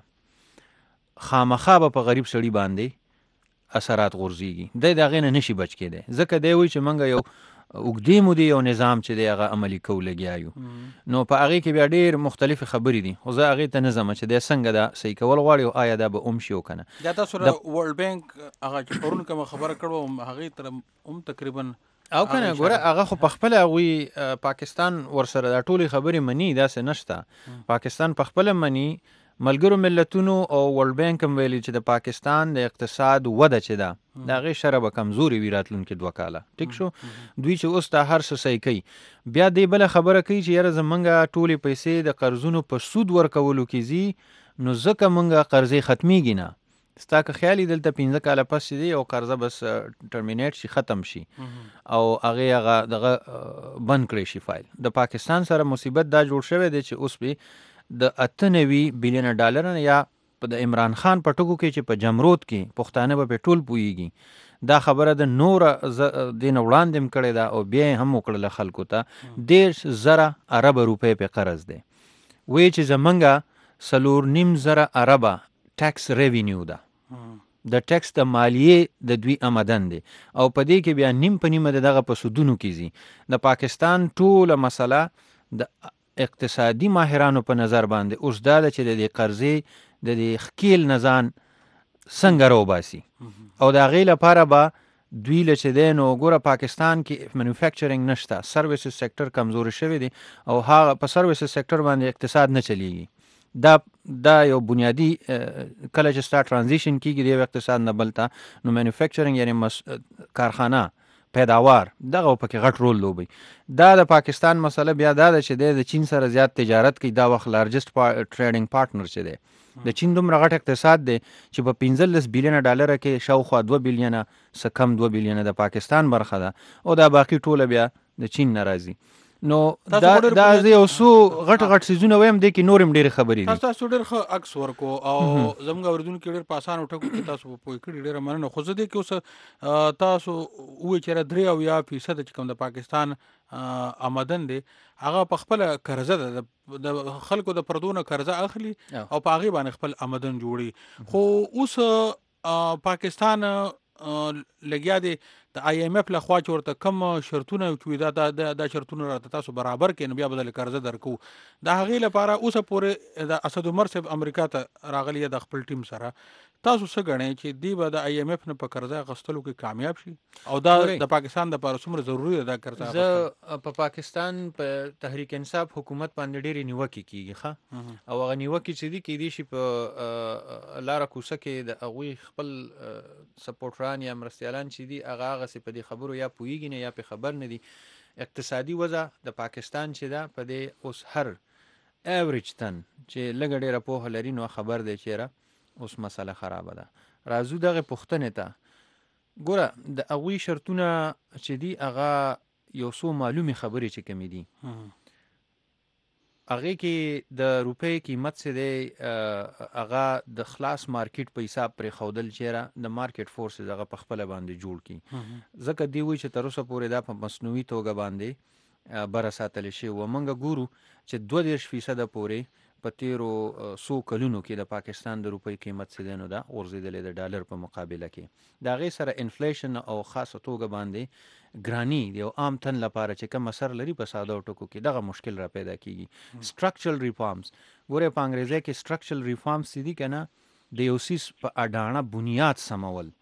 لپاره خامخا به په غریب سړي باندې اثرات غورځېږي، دی د هغې نه نشي بچ کېدی، ځکه دی وایي چې موږ یو اوږدې مودې یو نظام چې دی هغه عملي کو لګیا یو. نو په هغې کې بیا ډېر مختلفې خبرې دي، خو زه هغې ته نه ځم چې دی څنګه دا صحیح کول غواړي او آیا دا به اوم شي او که نه.
دا تاسو سره ورلډ بانک هغه چې پرون کومه خبره کړو هغې تر هم تقریبا
او که نه ګوره هغه خو په خپله هغوی پاکستان ورسره دا ټولې خبرې مني، داسې نشته. پاکستان په خپله مني، ملګرو ملتونو او ورلډ بانک هم ویلي چې د پاکستان د اقتصاد وده چې ده د هغې شره به کمزوري وي راتلونکي دوه کاله. ټیک شو، دوی چې اوس دا هر څه صحیح کوي، بیا دی بله خبره کوي چې یاره زمونږ ټولې پیسې د قرضونو په سود ورکولو کې ځي نو ځکه مونږ قرضې ختمیږي نه. ستا که خیال یې دلته پنځه کاله پس چې دی او قرضه بس ټرمینیټ شي، ختم شي او هغې هغه دغه بند کړی شي فایل. د پاکستان سره مصیبت دا جوړ شوی دی چې اوس به د اته نوي بیلیونه ډالر یا په د عمران خان په ټکو کې چې په جمرود کې پښتانه به پې ټول پوهېږي، دا خبره د نوره دې نه وړاندې هم کړې ده او بیا یې هم وکړله خلکو ته دېرش زره اربه روپۍ پې قرض دی. وایي چې زمونږ څلور نیم زره اربه ټیکس ریوینیو ده، د ټیکس د مالیې د دوی آمدن دی او په دې کې بیا نیم په نیمه د دغه په سودونو کې ځي. د پاکستان ټوله مسله د اقتصادي ماهرانو په نظر باندې اوس دا ده چې د دې قرضې د دې ښکیل نظام څنګه راوباسي او د هغې لپاره به دوی له چې دی نو ګوره پاکستان کې مینوفیکچرینګ نشته، سروسز سیکټر کمزوري شوی دی او هغه په سروسز سیکټر باندې اقتصاد نه چلیږي. دا دا یو بنیادی کله چې ستا ټرانزیشن کېږي د یو اقتصاد نه بل ته نو مینوفیکچرینګ یعنې کارخانه پیداوار دغه پکې غټ رول لوبي. دا د پاکستان مسله بیا دا ده چې د چین سره زیات تجارت کوي. دا وخت لارجست ټریډینګ پارټنر چې دی د چین دومره غټ اقتصاد دی چې په پنځلس بیلیونه ډالر کې شاوخوا دوه بیلیونه څه کم دوه بیلیونه د پاکستان برخه ده او دا باقي ټوله بیا د چین نه راځي. نو دا دا یو څو غټ غټ سيزونه وایم د کې نورم ډېر خبرې دي.
تاسو ډېر ښه عکس ورکو او زموږ اوریدونکو ډېر په اسانه ټکو کې تاسو په پوي کړی ډېر مننه. خو زه دې کې اوس تاسو وې چې درې او یا فیصد چې کوم د پاکستان آمدن دی هغه په خپل قرضه ده د خلکو د پردونه قرضه اخلي او په هغه باندې خپل آمدن جوړي. خو اوس پاکستان لګیا دی د آی ایم ایف له خوا چې ورته کم شرطونه چې دا د شرطونه راته تاسو برابر کړئ نو بیا بدل قرضه درکو. د هغې لپاره اوسه پورې د اسد عمر صاحب امریکا ته راغلی د خپل ټیم سره. تاسو څه ګڼئ چې دی به د آی ایم ایف نه په قرضه اخیستلو کې کامیاب شي او دا د پاکستان دپاره څومره ضروري ده دا قرضه اخیستل؟
زه په پاکستان په تحریک انصاف حکومت باندې ډېرې نیوکې کېږي ښه او هغه نیوکې چې دي کېدای شي په لاره کوڅه کې د هغوی خپل سپورټران یا مرستیالان چې دي هغه هغسې په دې خبرو یا پوهېږي نه یا پې خبر نه دي. اقتصادي وضع د پاکستان چې ده په دې اوس هر ایوریج تن چې لږه ډېره پوهه لري نو خبر دی چېرې اوس مسله خرابه ده. راځو دغه پوښتنې ته. ګوره د هغوی شرطونه چې دي هغه یو څو معلومې خبرې چې کمې دي هغې کې د روپۍ قیمت چې دی هغه د خلاص مارکیټ په حساب پرېښودل چېرې د مارکیټ فورسز هغه په خپله باندې جوړ کړي. ځکه دی وایي چې تر اوسه پورې دا په مصنوعي توګه باندې بره ساتلی شوي و. موږ ګورو چې دوه دېرش فیصده پورې په تیرو څو کلونو کې د پاکستان د روپۍ قیمت چې دی نو دا غورځېدلی د ډالر په مقابله کې. د هغې سره انفلیشن او خاصه توګه باندې ګراني د یو عام تن لپاره چې کوم اثر لري په ساده ټکو کې دغه مشکل را پیدا کېږي. سټرکچرل ریفارمز ګورئ په انګریزي کې سټرکچرل ریفارمز چې دي که نه د یو څیز په اډانه بنیاد سمول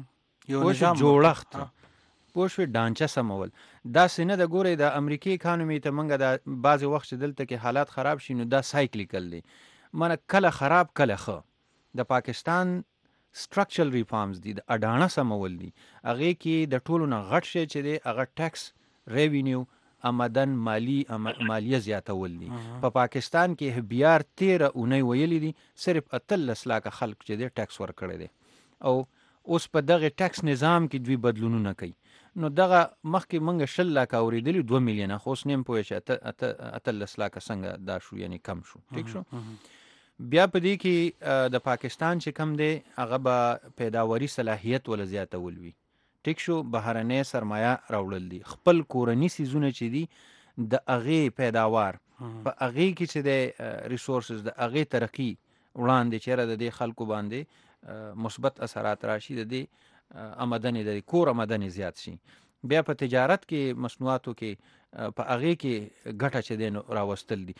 جوړښت پوه شوې ډانچه سمول داسې نه ده. ګورئ د امریکې اکانومي ته موږ د بعضې وخت چې دلته کې حالات خراب شي نو دا سایکلیکل دی مانه کله خراب کله ښه. د پاکستان سټرکچرل ریفارمز دي د اډانه سمول دي. هغې کې د ټولو نه غټ شی چې دی هغه ټیکس ریوینیو آمدن مالی مالیه زیاتول دي. په پاکستان کې بیار تیره اونۍ ویلي دي صرف اتلس لاکه خلک چې دی ټیکس ورکړی دی او اوس په دغه ټیکس نظام کې دوی بدلونونه کوي. نو دغه مخکې موږ شل لاکه اورېدلي دوه میلیونه خو اوس نیم پوه چې اتلس لاکه څنګه دا شو یعنی کم شو. ټیک شو. بیا په دې کې د پاکستان چې کم دی هغه به پیداواري صلاحیت ولا زیاتول وي. ټیک شو. بهرنۍ سرمایه راوړل دي. خپل کورني څیزونه چې دي د هغې پیداوار په هغې کې چې دی ریسورسز د هغې ترقي وړاندې چېرې د دې خلکو باندې مثبت اثرات راشي د دې آمدنې د کور آمدنې زیات شي. بیا په تجارت کې مسنوعاتو کې په هغې کې ګټه چې دی نو راوستل دي.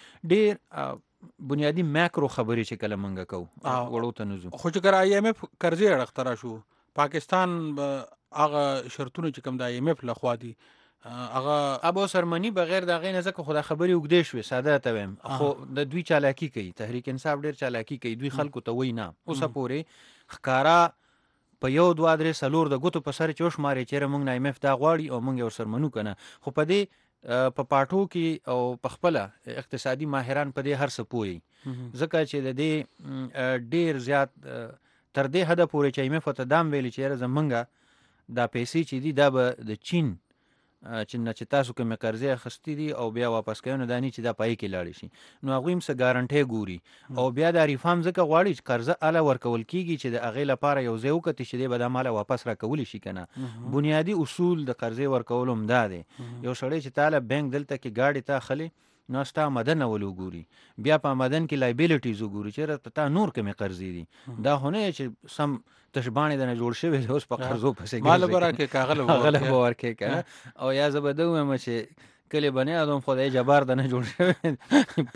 ډېر بنیادي ماکرو خبرې چې کله موږ کوو وړو ته نه ځو.
خو چې کله آی ایم ایف قرضې اړخته راشو پاکستان هغه شرطونه چې کوم د آی ایم ایف لخوا دي هغه
ابو سرمنی بغیر د هغې نه ځکه خو دا خبرې اوږدې شوې ساده ته وایم خو د دوی چالاکي کوي. تحریک انصاف ډېر چالاکي کوي. دوی خلکو ته وایي نه اوسه پورې ښکاره په یو دوه درې څلور د ګوتو په سر چې وشمارې چېرې موږ نه آی ایم ایف دا غواړي او موږ یې ورسره منو که نه. خو په دې په پاټو کې او په خپله اقتصادي ماهران په دې هر څه پوهوي ځکه چې د دې ډېر زیات تر دې حده پورې چې آی ایم ایف ورته دا هم ویلي چې یاره زمونږ دا پیسې چې دي دا به د چین چې نه چې تاسو کومې قرضې اخیستې دي او بیا واپس کوئ نو دا نه چې دا پای کې لاړې شي. نو هغوی هم څه ګارنټۍ ګوري او بیا دا ریفارم ځکه غواړي چې قرضه اله ورکول کېږي چې د هغې لپاره یو ځای وکتي چې دی به دا ماله واپس راکولی شي که نه. بنیادي اصول د قرضې ورکولو هم دا دی. یو سړی چې تاله بینک دلته کې ګاډي ته اخلي نو ستا آمدن اول وګوري بیا په آمدن کې لایبیلیټیز وګوري چې تا نور کومې قرضې دي. دا خو نه چې سم تشبانې دنه جوړ شوی دی اوس په قرضو پسې
مال به راکړې که هغله
به ورکړې که نه. او یا زه به ده ووایم چې کلي به نه یادوم خدای جبار دنه جوړ شوی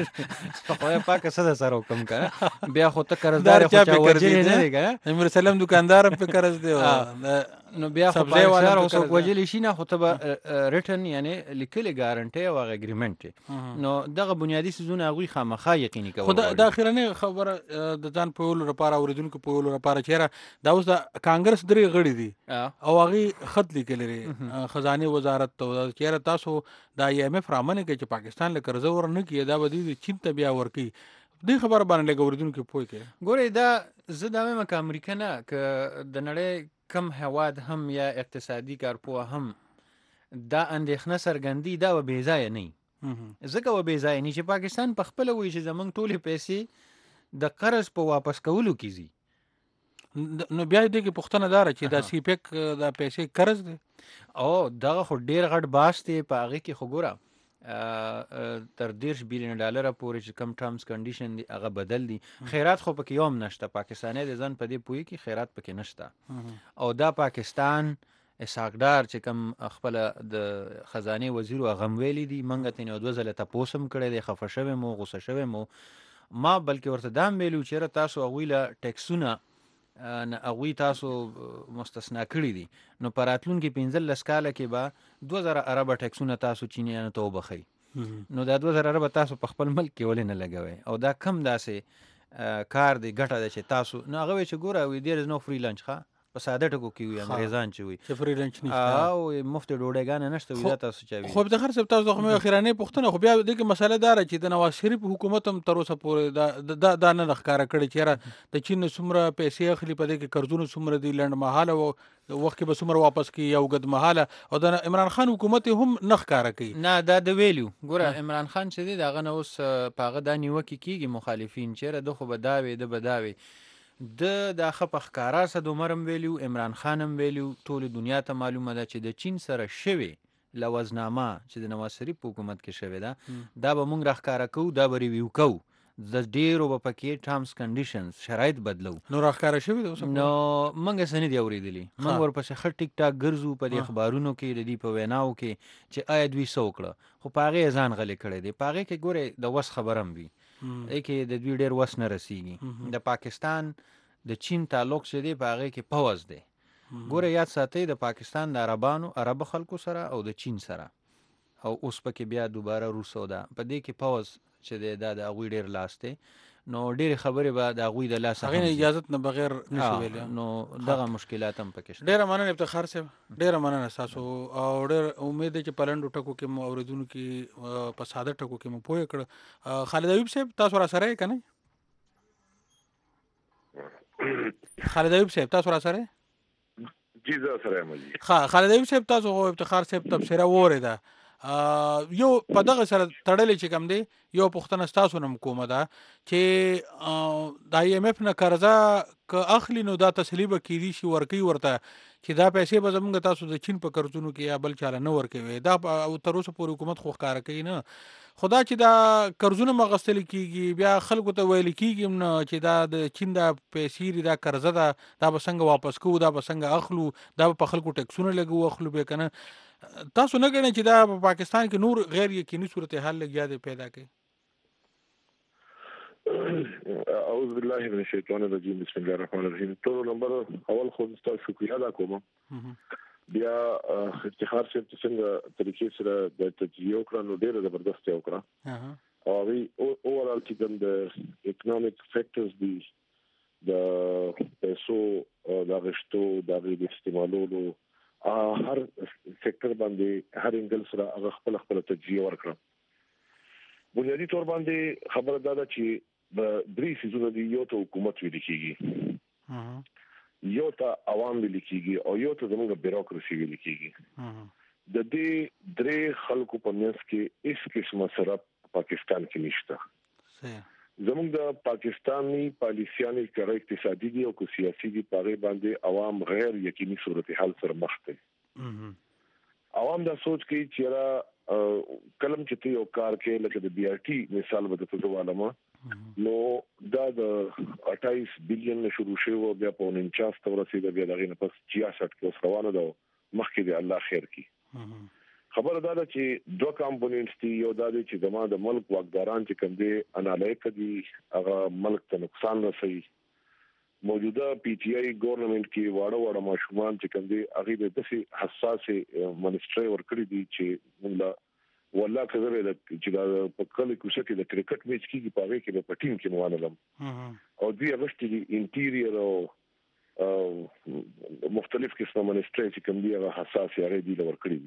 خدای پاکه څه د سره وکړم که نه بیا خو ته قرضدار خو چا وجلې نه دی که نه.
امیر سلم دکاندار هم پې قرض دی
نو بیا خو
سبزی
په
والا
اختیار
هم
اوس
قرض ده.
وجلی شي نه خو ته به ریټن یعنی لیکلي ګارنټي او هغه اګریمنټ نو دغه بنیادی سيزونه هغوی خامخا یقیني کول
خو د
غواړي.
اخرنۍ خبره د ځان پوهولو لپاره اوریدونکو پوهولو لپاره چیرې دا اوس د کانګرس درې غړي دي او هغه خط لیکلی لري خزانه وزارت ته چیرې تاسو د آی ایم ایف رامنه کې چې پاکستان له قرض ورنه کې دا بدی چین ته بیا ورکی دې خبره باندې لګ اوریدونکو پوي کې
ګوره دا زه دا وایم چې امریکا نه ک د نړۍ کم هواد هم یا اقتصادي کارپوه هم دا اندېښنه سرګندي دا و بې ځایه نه ځکه و بې ځایه نه چې پاکستان په خپل وایي چې زمونږ ټولې پیسې د قرض په واپس کولو کې زی
نو بیا دې کې پښتنه دار چې دا سی پیک دا پیسې قرض دي
او دغه خو ډیر غټ باس دی په هغه کې خو ګوره تر دیرش بیلیون ډالر پورې چې کم ټرمز کنډیشن دی هغه بدل دي خیرات خو پکې یوم نشته پاکستاني د ځن په دې پوي کې خیرات پکې نشته او دا پاکستان اسحاقدار چې کم خپل د خزانه وزیر او غم ویلي دي منګه تنه دوه ځله تاسو هم کړی دی خفه شوی مو غوسه شوی مو ما بلکې ورته دام ویلو چې تاسو اغویله ټیکسونه نه اغوی تاسو مستثنا کړی دي نو پراتلون کې پنځل لسکاله کې به دوه زره ارب ټیکسونه تاسو چینیانو ته وبخي نو دا دوه زره ارب تاسو په خپل ملک کې ولې نه لګوي او دا کم داسې کار دی ګټه ده چې تاسو نو هغه چې ګوره وي دیر از نو فری لنچ ښه په ساده ټکو کې وي انګریزان چې وي
چې فری لنچ نشته
او مفت ډوډۍ نشته وي دا تاسو چا وي
خو د خر سب تاسو خو اخیرانه پښتنه خو بیا د کې مسله دار چې د نواز شریف حکومت هم تر اوسه پورې دا دا نه ښکارا کړی چې د چین څومره پیسې اخلي په دې کې قرضونه څومره دي لند محاله او وخت کې به څومره واپس کی یو غد محاله او د عمران خان حکومت هم نه ښکارا کوي
نه دا د ویلو ګوره عمران خان چې دی دغه نو اوس پاغه د نیوکه کیږي مخالفین چیرې د خو بداوي د بداوي د د خپخ کارا صد عمرم ویلو عمران خانم ویلو ټول دنیا ته معلومه ده چې د چین سره شوی لوزنامه چې د نواز شریف حکومت کې شوی ده دا به مونږ راخکارا کوو دا به ریویو کوو د ډیرو په پکې ټرمز کنډیشنز شرایط بدلو
نو راخکارا شوی ده
نو مونږ سن دی اوریدلی مونږ ورپسې خټ ټیک ټاک ګرځو په دې خبرونو کې د دې په ویناو کې چې آیا دوی سوکړه خو پاغه ځان غلې کړي دی پاغه کې ګوره د وس خبرم وي کې د دوی ډیر وس نه رسیږي د پاکستان د چین تعلق چې دی پاغه کې پوز دی ګوره یاد ساتئ د پاکستان د عربانو عرب خلکو سره او د چین سره او اوس پکې بیا دوباره روسو ده په دې کې پوز چې دی دا د غوی ډیر لاس دی نو ډیر خبرې به د غوی د لاس
هغه اجازه نه بغیر نشو ویل
نو دغه مشکلات هم پکې شته
ډیر مننه افتخار صاحب ډیر مننه تاسو او ډیر امید چې پلندو ټکو کې مو اوریدونکو کې په ساده ټکو کې مو پوهه کړ خالد ایوب صاحب تاسو را سره کنه خالد ایوب صاحب تاسو را سره
جی زه سره یم جی
ها خالد ایوب صاحب تاسو خو افتخار صاحب تبصره وره ده یو په دغه سره تړلې چې کم دی یو پښتنه تاسو نم کومه ده چې د آی ایم ایف نه قرضه ک اخلي نو دا تسلیب کیدی شي ورکی ورته چې دا پیسې به زمونږ تاسو د چین په قرضونو کې یا بل چاله نه ورکوي دا تر اوسه پورې حکومت خو ښکارا کوي نه خدا چې دا قرضونه مغستل کیږي بیا خلکو ته ویل کیږي نه چې دا د چین د پیسې دا قرضه ده دا به څنګه واپس کوو دا به څنګه اخلو دا په خلکو ټیکسونه لګو اخلو به کنه تاسو نه غواړئ چې دا په پاکستان کې نور غیر یقیني صورتحال لګیا دی پیدا کړي
اعوذ بالله من الشیطان الرجیم بسم الله الرحمن الرحیم ټول نمبر اول خو تاسو شکریا ادا کوم بیا افتخار صاحب څنګه طریقې سره د تجزیه وکړه نو ډیره زبردست وکړه او وی اورال چې د اکونومیک فیکټرز دي د پیسو د غشتو د غیر استعمالولو هر سېکټر باندې هر انګل سره هغه خپل خپل تجزیه ورکړه بنیادی تور باندې خبره ده چې د درې سيزونو دی یو ته حکومت ویل کیږي یو ته عوام ویل کیږي او یو ته زموږ بیروکراسي ویل کیږي د دې درې خلکو په منځ کې هیڅ قسمه سره پاکستان کې نشته زموږ د پاکستاني پالیسیانو کړه اقتصادي دي او سیاسي دي په باندې عوام غیر یقیني صورتحال سره مخ دي عوام دا سوچ کوي چې را کلم چې یو کار کې لکه د بي آر ټي مثال به تاسو ووالم نو دا د اٹھائیس بلین شروع شوی بیا په انچاس تور رسیدل بیا دغه نه پس چھیاسٹھ کې روانه ده مخکې دی الله خیر کی خبره دا ده چې دوه کمپوننټس دي یو دا دی چې زموږ د ملک واکداران چې کوم دي انالایک دي هغه ملک ته نقصان رسوي موجوده پی ټی آی ګورنمنت کې واړه واړه ماشومان چې کوم دي هغه د داسې حساسه منسټري ورکړي دي چې موږ والله کزه د چې دا په کله کوڅه کې د کرکټ میچ کې په هغه کې په ټیم کې موانلم او دوی هغه د انټیریور او مختلف قسمه منسټري چې کوم دي هغه حساسه هغه دي ورکړي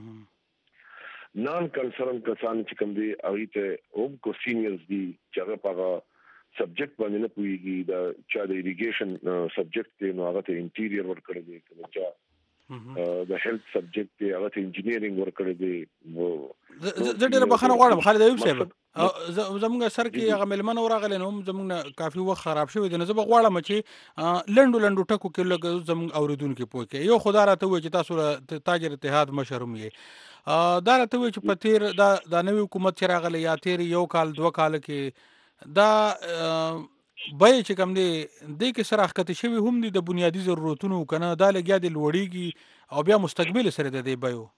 دي نان کنسرن کسان چې کوم دي هغه ته او کو سینیئرز دي چې هغه په سبجیکټ باندې نه پويږي دا چا د ایریګیشن سبجیکټ دی نو هغه ته انټیریور ورکړي دي چې چا د هیلث سبجیکټ دی هغه ته انجینیرینګ ورکړي دي
زه ډېر بخښنه غواړم خالد ایوب صاحب زموږ سر کې هغه ملمن ورغلی نو زموږ کافي وخت خراب شوی دی نو زه به غواړم چې لنډو لنډو ټکو کې لږ زموږ اوریدونکو پوه کړي یو خدا راته وایي چې تاسو تاجر اتحاد مشر هم یې دا راته وایي چې په تیر دا د نوي حکومت چې راغلی یا تیر یو کال دوه کال کې دا به چې کوم دی د کې سره حقیقت شوی هم دي د بنیادی ضرورتونو کنه دا لګیا دی لوړیږي او بیا مستقبل سره د دې بيو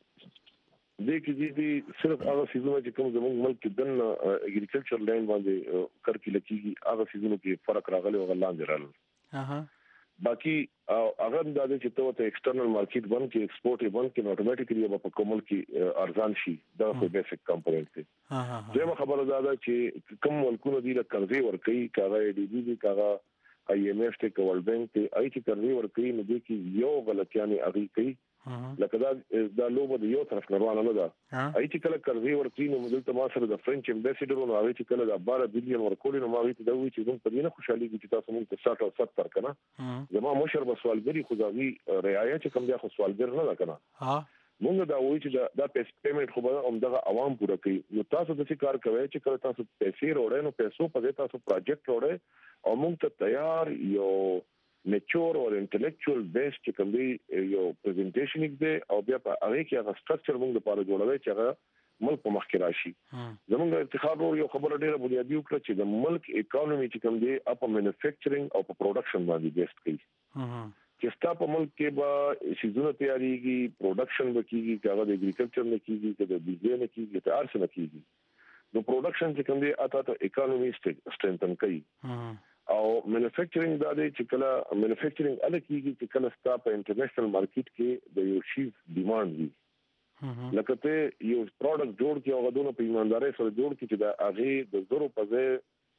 د کې دي صرف هغه سيزونه چې کوم زموږ ملک کې دن اګریکلچر لاین باندې کړکې لکېږي هغه سيزونو کې فرق راغلی او غلان دی راغلی اها باقي هغه د دې چې ته ایکسټرنل مارکیټ بن کې ایکسپورټ بن کې اتوماتیکلی په کومل کې ارزان شي دا خو بیسیک کمپوننت دی زموږ خبره ده چې کوم ملکونه دي لکه قرضې ورکړي کاغه ډي بي دي کاغه آی ایم ایف ته کول بانک ته آی چې قرضې ورکړي نو د کې یو غلطیانه اغي کوي لکه دا د لوبه د یو طرف روانه نه ده آی چې کله قرضې ورکړي نو دلته ما سره د فرنچ امبیسډر نو هغه چې کله د بارہ بلین ورکول نو ما وی ته دا وی چې زموږ په دې نه خوشحالي چې تاسو موږ ته ساټ او ستر کنه زما مشر بسوالګری خو دا وی رعایت کوم دی خو سوالګر نه کنه ها موږ دا وایو چې دا پیمنٹ خو به هم دغه عوام پوره کوي نو تاسو د څه کار کوي چې کله تاسو پیسې وروړئ نو پیسو په دې تاسو پروجیکټ وروړئ او موږ ته تیار یو میچور او انټلیکچوال بیس چې کوم دی یو پریزنټیشن دی او بیا په هغه کې هغه سټرکچر موږ لپاره جوړوي چې هغه ملک په مخ کې راشي زموږ اتحاد یو خبره ډیره بنیادی وکړه چې د ملک اکانومي چې کوم دی اپ مینوفیکچرینګ او په پروډکشن باندې بیسټ کوي چې ستا په ملک کې به سيزونه تیاریږي پروډکشن وکړي چې هغه د اګریکلچر نه کیږي چې د بزنس نه کیږي چې ارس نه کیږي نو پروډکشن چې کوم دی اته ته اکانومي سټرینثن کوي او مینوفیکچرینګ دا دی چې کله مینوفیکچرینګ الګ کیږي چې کله ستا په انټرنیشنل مارکیټ کې د یو شی ډیماند وي لکه ته یو پروډکټ جوړ کې او غوډونه په ایماندارۍ سره جوړ کې چې دا هغه د زرو په ځای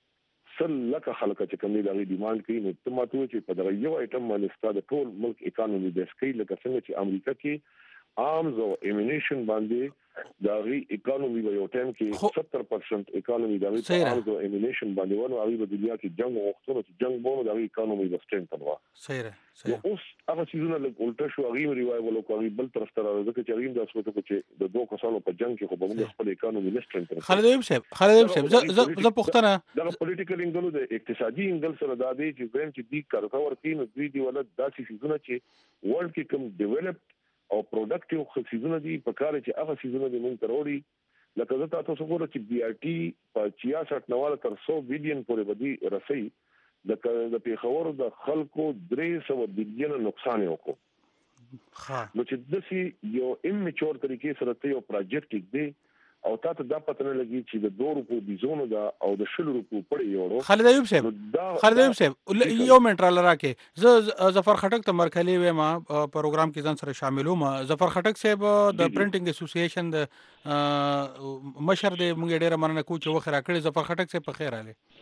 سل لکه خلک چې کوم دی د ډیماند کوي نو ته ماته چې په دغه یو آیټم باندې ستا د ټول ملک اکانومي بیس کوي لکه څنګه چې امریکا کې آرمز او ایمونیشن باندې دا غي اکانومي په یو ټایم کې ستر پرسنټ اکانومي دا غي آرمز او ایمونیشن باندې ونه هغه په دنیا کې جنگ وختونه چې جنگ بونه دا غي اکانومي د سټرینث تنوا
صحیح صحیح
اوس هغه چیزونه له الټا شو هغه ریوایول او هغه بل طرف ته راځي چې هغه د اسوته چې د دوه کسانو په جنگ کې خو به موږ خپل اکانومي نه سټرینث
خالد ایوب صاحب خالد ایوب صاحب ز ز پختنه
دا پولیټیکل انګل د اقتصادي انګل سره دا دی چې زم چې دی کارته ورکې نو دوی دی ولادت داسې چیزونه چې ورلد کې کوم ډیولپ او پروډکټیو خصيزونه دي په کار چې هغه سيزونه د مونږ تروړي لکه زه تاسو څنګه چې بي آر ټي په چھیاسټ نواله تر سو بلین پورې بدی رسي د پیښور د خلکو درې سو بلین نقصان وکړو نو چې د سي یو امیچور طریقې سره ته یو پروجیکټ دی او تاسو دا پته نه لګي چې د دوه روپو بيزونو دا او د شلو روپو پړې یوړو
خالد ایوب صاحب خالد ایوب صاحب یو منټ را لراکه ز ظفر خټک ته مرکلی و ما پروګرام کې ځان سره شاملو ما ظفر خټک صاحب د پرنټینګ اسوسییشن د مشر د مونږ ډیره مننه کوم چې وخت را کړی ظفر خټک صاحب په خیر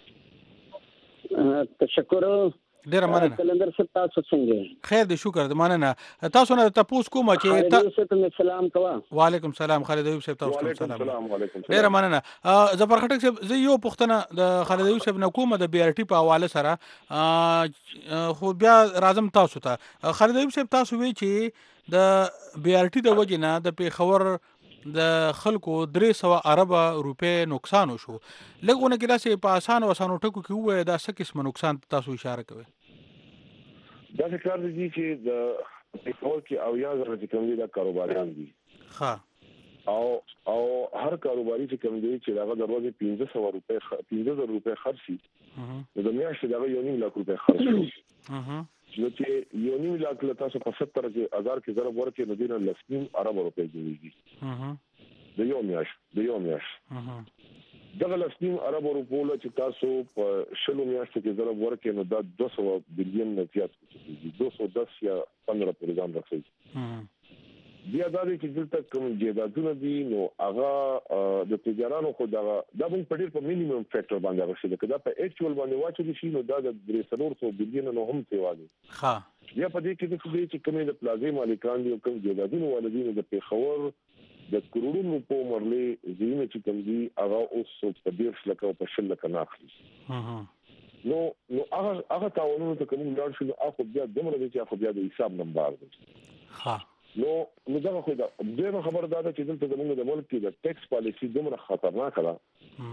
اله
تشکر
ډیره مننه
کلندر صاحب تاسو څنګه
خیر دې شکر دې مننه تاسو نه تاسو کوم چې
تاسو سلام کوه
وعلیکم السلام خالد ایوب صاحب تاسو
وعلیکم السلام وعلیکم
ډیره مننه ظفر خټک صاحب زه یو پښتنه د خالد ایوب صاحب نه کومه د بي ار ټي په حواله سره خو بیا راځم تاسو ته خالد ایوب صاحب تاسو وی چې د بي ار ټي د وجنه د پیښور د خلکو درې سوه اربه روپې نقصان وشو لګونه کې داسې په اسانه وسانو ټکو کې وای دا څه قسم نقصان تاسو اشاره کوي
دا کار دي چې د پیښور کې او یا زره چې کوم دي دا کاروباريان دي
ها
او او هر کاروباري چې کوم دي چې داغه دروازه پنځه سوه روپې پنځه زره روپې خرڅي نو د میاشتې دا یو نیم لک روپې خرڅي
اها
نو چې یو نیم لک له تاسو په ستر هزار کې ضرب ورکړي نو دینه لسنیم ارب روپې جوړيږي
اها
د یو میاش د یو میاش دغه لسنیم ارب روپو چې تاسو په شلو میاشتو کې ضرب ورکې نو دا دوه سوه بلین نه زیات دي دوه سوه دس یا پندرہ پر ځان رسېږي. بیا دا چې دلته کوم جیدادونه دي نو هغه د تجارانو خو دا د بل په ډیر په مینیمم فیکټر باندې راځي دا په اکچوال باندې واچول شي نو دا د درې سوه بلین نو هم سیوا دي.
ها
بیا په دې کې د څه چې کومه د پلازې مالکان دي او کوم جیدادونه والدین د پیښور د کروڑونو په مرلې زینه چې کوم دي هغه اوس په ډیر شلکه او په شلکه نه اخلي. نو نو هغه هغه تاونونو ته کوم ډول شي هغه بیا دمر دي چې هغه بیا د حساب نمبر دي.
ها
نو نو دا خو دا ډېر خبر دا چې دلته زموږ د ملک کې د ټیکس پالیسی دومره خطرناک ده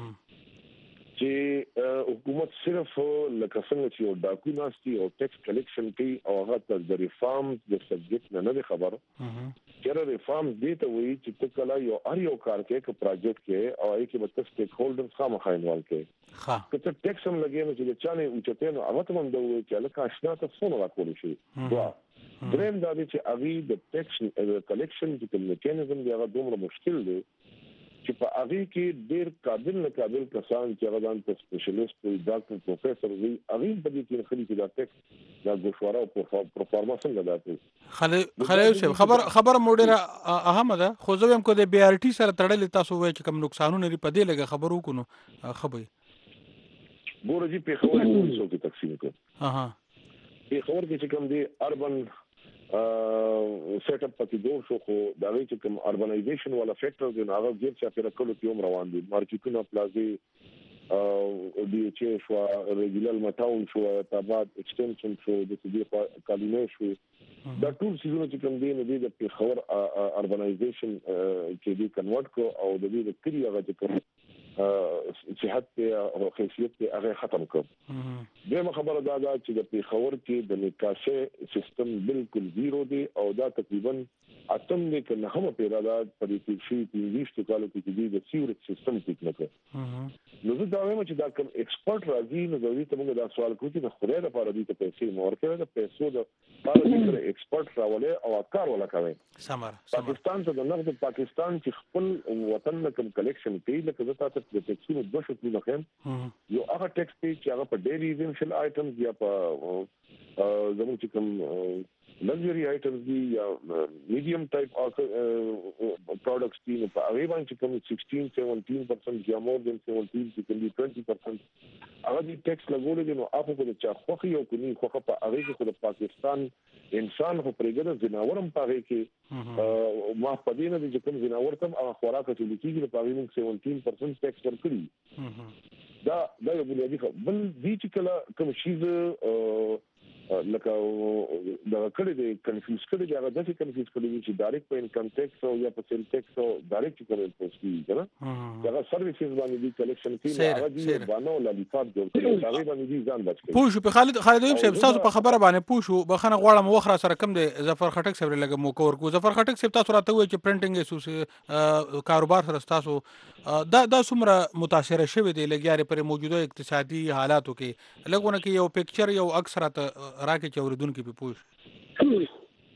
چې حکومت صرف لکه څنګه چې یو ډاکو ناشتي او ټیکس کلیکشن کوي او هغه د ریفارم د سبجیکټ نه نه خبر چیرې ریفارم دې ته وایي چې ته کله یو هر یو کار کې ک پروجیکټ کې او هغه کې به سټیک هولډرز خامخا انوالو کې
ها
که ته ټیکس هم لګې نو چې چانه اوچته نو هغه ته هم دا وایي چې لکه آشنا ته څونه راکول شي. وا دریم دا چې اغي د ټیکس کلیکشن د میکانیزم دی هغه دومره مشکل دی چې په اغي کې ډیر قابل نه قابل کسان چې هغه د سپیشلیست وي ډاکټر پروفیسور وي اغي په دې کې خلک دا ټیکس دا ګوشواره او پرفارمانس نه داتي
خله خله خبر خبر موډره اهم ده خو زه هم کو د بي ار ټي سره تړلې تاسو وایي چې کوم نقصانونه لري په دې لګه خبرو کو نو خبري
ګوره جی په خبره کې څه تقسیم کړ
اها
په خبر کې چې کوم دی اربن سیټ اپ پکې دوه شو خو دا وی چې کوم اربنایزیشن ولا فیکټر دی هغه ډیر چې په کلو کې هم روان دي مارکیټونه پلازي او دی چې شو ریګولر مټاون شو تابات ایکستنشن شو د دې کالینه شو دا ټول سيزونه چې کوم دی نه دی د خبر اربنایزیشن کې دی کنورټ کو او د دې د کلی هغه چې کوم صحت او حیثیت هغه ختم کړ. دغه خبره دا ده چې د پیښور کې د نکاشه سیستم بالکل زیرو دی او دا تقریبا اتم نه کنه هم پیدا ده په دې کې شي چې ویشت کالو کې د سیورج سیستم ټیک نه کړ. نو زه دا وایم چې دا کوم ایکسپرت راځي نو دوی ته موږ دا سوال کوو چې د خوري لپاره دې ته پیسې مور کړې د پیسو د پاره د ایکسپرت راولې او کار ولا کوي.
سمر
پاکستان ته د نقد پاکستان چې خپل وطن کوم کلیکشن کوي لکه زه تاسو د ټیکسونو د شکل نه خیم یو هغه ټیکس چې هغه په ډیری ایسنشل آیټمز یا په زموږ چې کوم لگژری آیټمز دي یا میډیم ټایپ پروډکټس دي نو په هغه باندې کوم sixteen seventeen percent یا مور دین seventeen چې کوم twenty percent هغه دي ټیکس لګول دي نو هغه په چا خوخي او کني خوخه په هغه کې د پاکستان انسان خو پرېګره زناورم په هغه کې ما په دې نه دي چې کوم زناور تم هغه خوراک چې لیکيږي په هغه کې seventeen percent ټیکس ورکړي دا دا یو بنیادی بل دي چې کله کوم شیز لکه دا کړي دي کنفیوز کړي دي هغه د کنفیوز کړي دي چې ډایرکټ په انکم ټیکس او یا په سیل ټیکس او ډایرکټ کړي پوسټي کنه دا سرویسز باندې دي کلیکشن کې هغه دي باندې ولا لیفات جوړ کړي دا باندې دي ځان بچ کړي. پوښ په خالد خالد یو صاحب تاسو په خبره باندې پوښو بخنه غواړم وخره سره کم دي ظفر خټک صاحب لګه مو کور کو ظفر خټک صاحب تاسو راته وایي چې پرنټینګ اسوس کاروبار سره تاسو دا دا څومره متاثر شوی دی لګیاري پر موجوده اقتصادي حالاتو کې لګونه کې یو پکچر یو اکثره راکې چوردون کې په پوښ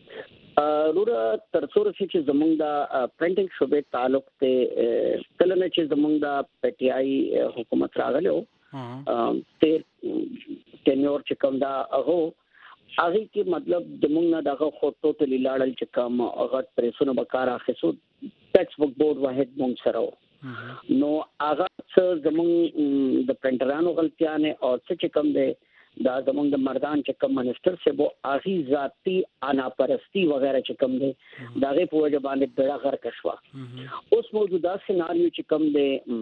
رورا ترڅور چې زمونږ د پرنټینګ شوبې تعلق ته کله نه چې زمونږ د پی ټی آی حکومت راغلو تیر ټینیور چې کوم دا هغه هغه کې مطلب زمونږ نه دغه خو ټوټلی لاړل چې کوم هغه پرېسونه بکار اخیسو ټیکس بک بورډ واحد مونږ سره نو هغه څه زمونږ د پرنټرانو غلطیانه او څه چې کوم دی دا زمونږ د مردان چې کوم منسٹر سے بو اغي ذاتی انا پرستی وغیرہ چې کوم دی دا غي په وجه باندې ډېر غر کشوا اوس موجوده سيناريو چې کوم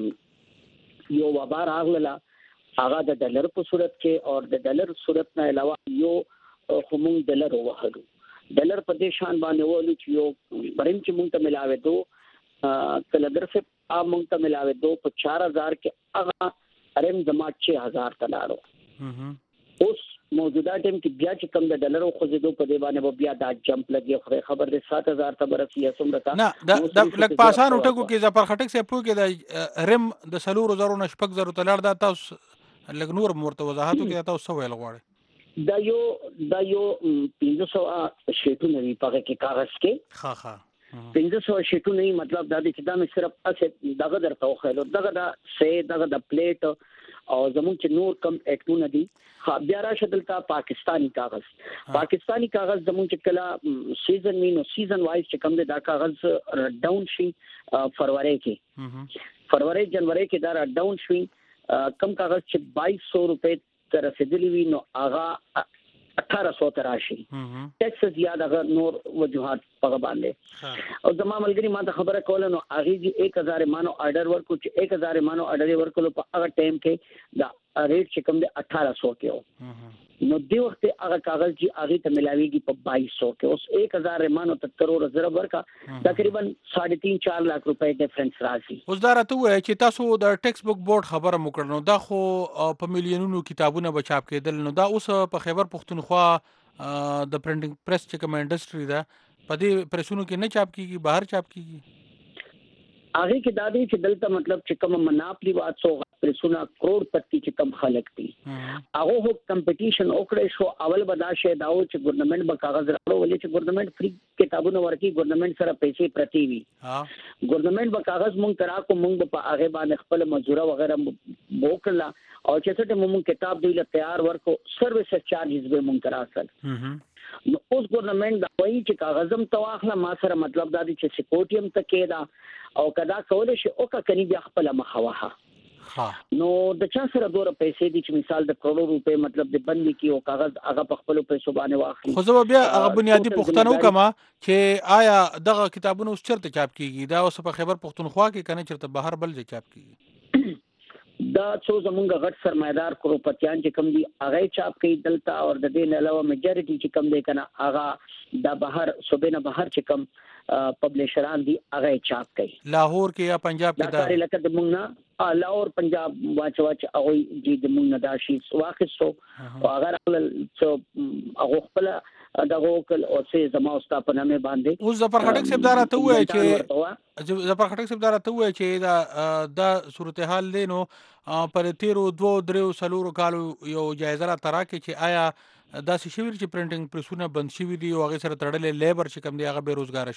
دی یو وبا راغله هغه د ډالر په صورت کې او د ډالر صورت نه علاوه یو همون ډالر وهلو ډالر په دې شان باندې ولو چې یو بریم چې مونږ ته ملاوي دو کله درسه ا مونږ ته ملاوي دو په چار ہزار کې هغه ارم جما छह हज़ार تلاړو اوس موجوده ټیم کې بیا چې کم د ډالر خو زیدو په دی باندې بیا دا جمپ لګي خو خبر ده सात हज़ार ته برسي اسوم رکا
نه دا لک پاسان ټکو کې ظفر خټک سه پوه کې د رم د سلور زرو نشپک زرو تلړ دا تاسو لګ نور مرته وضاحتو کې تاسو ویل غواړي
دا یو دا یو پنځه سوه شیټونه وی پاره کې کاغذ کې
ها ها
پنځه سوه شیټونه یې مطلب دا دی چې دا مې صرف اسه دغه درته وخیلو دغه د سه دغه د پلیټ او زموږ چې نور کم اکټونه دي بیا راشه دلته پاکستانی کاغذ پاکستانی کاغذ زموږ چې کله سیزن مینو سیزن وایز چې کم دی دا کاغذ ډاون شي فروری کې فروری جنوري کې دا ډاون شي کم کاغذ چې بائیس سو روپے تر رسیدلی وي نو هغه اٹھارہ سو تراشي ټیکس زیات هغه نور وجوهات په باندې او زما ملګری ما ته خبره کوله نو هغه جی ایک هزار مانو آرډر ورکو چې ایک هزار مانو آرډر ورکول په هغه ټایم کې دا ریټ چې کوم دی اٹھارہ سو کې نو دی وخت هغه کاغذ جی هغه ته ملاويږي په بائیس سو کې اوس ایک هزار مانو ته کرور زره ورکا تقریبا ساڑھے تین چار لاکھ روپے ډیفرنس راځي.
اوس دا راته وایي چې تاسو د ټیکس بک بورډ خبره مو کړنو دا خو په میلیونونو کتابونه بچاپ کېدل نو دا اوس په خیبر پختونخوا د پرنټینګ پریس چې کوم انډستری ده په دې پریسونو کې نه چاپ کیږي بهر چاپ کیږي
هغه کې دا دی چې دلته مطلب چې کوم مناپلی وات سو پرسونه کروڑ پتی چې کم خلک دي هغه هو کمپټیشن وکړي شو اول بدا شه داو چې ګورنمنت به کاغذ راوړو ولې چې ګورنمنت فری کتابونه ورکی ګورنمنت سره پیسې پرتی وي ګورنمنت به کاغذ مونږ ترا کو مونږ په هغه باندې خپل مزوره وغیرہ وکړه او چې څه ته مونږ کتاب دی له تیار ورکو سرویس چارجز به مونږ ترا اصل نو اوس ګورنمنت دا وایي چې کاغذم تواخله ما سره مطلب دا دی چې سکوټیم تکې دا او کدا کول شي او کا کني بیا خپل مخوها نو د چا سره دوره پیسې دي چې مثال د کروڑ روپے مطلب د بندي کې او کاغذ هغه په خپل پیسو باندې واخلي
خو زه بیا هغه بنیادی پوښتنه وکم چې آیا دغه کتابونه اوس چرته چاپ کیږي دا اوس په خیبر پختونخوا کې کنه چرته بهر بل ځای چاپ کیږي
دا څو زمونږ غټ سرمایدار کروپتیان چې کم دي هغه چاپ کوي دلته او د دې نه علاوه میجورټي چې کم دی کنه هغه د بهر صوبې نه بهر چې کم پبلشران دي هغه چاپ کوي
لاهور کې یا پنجاب کې
دا کار لکه د مونږ نه لاهور پنجاب واچ واچ هغه جې د مونږ نه دا شي واخصو او هغه څو هغه خپل دغه کل او سه زما استا په نامه باندې
اوس ظفر خټک صاحب دارا ته وایي چې ظفر خټک صاحب دارا ته وایي چې دا د صورتحال دینو پر تیرو دوه درو سلورو کالو یو جایزه را ترا کې چې آیا دا څه شوی چې پرنټینګ پریسونه بند شوی دي او هغه سره تړلې لیبر چې کم دی هغه به روزګار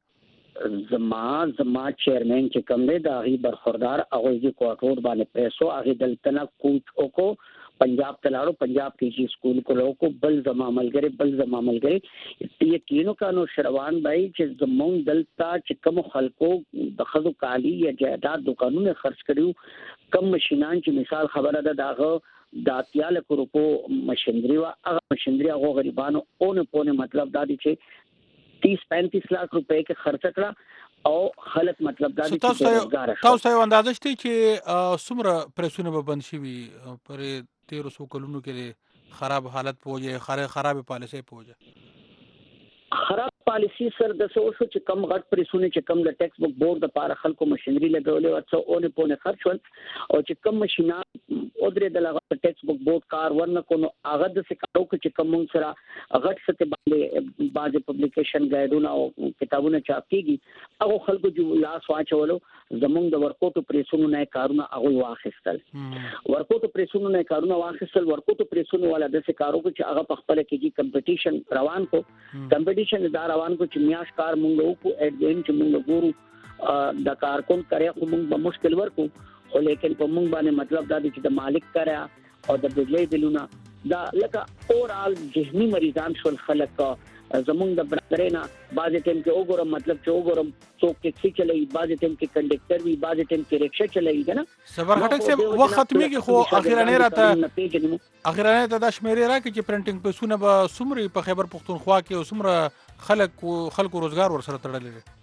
شوی
زما زما چیرمن چې کم دی دا غي برخوردار هغه چې کوارټور باندې پیسو هغه دلته کوچ اوکو पंजाब तलाड़ो पंजाब के स्कूल को लोगों को बल जमा मल गए बल जमा मल गए यकीनों का नो शरवान भाई जमून दलता चिकम खलको दखल काली या जायदाद दुकानों में खर्च करूँ कम मशीनान की मिसाल खबर अदा दाग दातियाल को रुपो मशीनरी व मशीनरी वो गरीबानों ओने पोने मतलब दादी छे तीस पैंतीस लाख रुपए के खर्च करा او خلک مطلب دا چې روزګار شي
تاسو یو اندازه شته چې څومره پرسونه به بند شي پر تیرو سو کلونو کې خراب حالت پوجي خراب پالیسي پوجي
خراب پالیسی سر د سو شو چې کم غټ پرسونه چې کم د ټیکس بک بورډ د پاره خلکو ماشينري لګولې او څو اونې پونه خرچ ول او چې کم ماشينا او درې د لغه ټیکس بک بورډ کار ورنه کو نو هغه د سکارو چې کم سره غټ ست باندې باز پبلیکیشن ګایډونه او کتابونه چاپ کیږي هغه خلکو جو لاس واچولو زمونږ د ورکوټو پرسونو نه کارونه هغه واخیستل ورکوټو پرسونو نه کارونه واخیستل ورکوټو پرسونو والا د سکارو چې هغه په خپل کې کمپټیشن روان کو کمپټیشن دا روان کو چې میاش کار مونږ کو اډوین چې مونږ ګورو د کارکون کرے خو مونږ به مشکل ورکو خو لیکن په مونږ باندې مطلب دا چې د مالک کرا او د بجلی بلونه دا لکه اورال ذهني مریضان شول خلک زمونږ د برادرینا بعض ټیم کې وګورم مطلب چې وګورم څوک ټیکسي چلای بعض ټیم کې کنډکټر وي بعض ټیم کې رکشا چلای کنه
صبر هټک سے وخت ختميږي خو اخیرانه راته اخیرانه ته د شمیرې راکې چې پرنټینګ پیسونه به سمري په خیبر پختونخوا کې او سمره خلک خلکو روزګار ور سره تړلې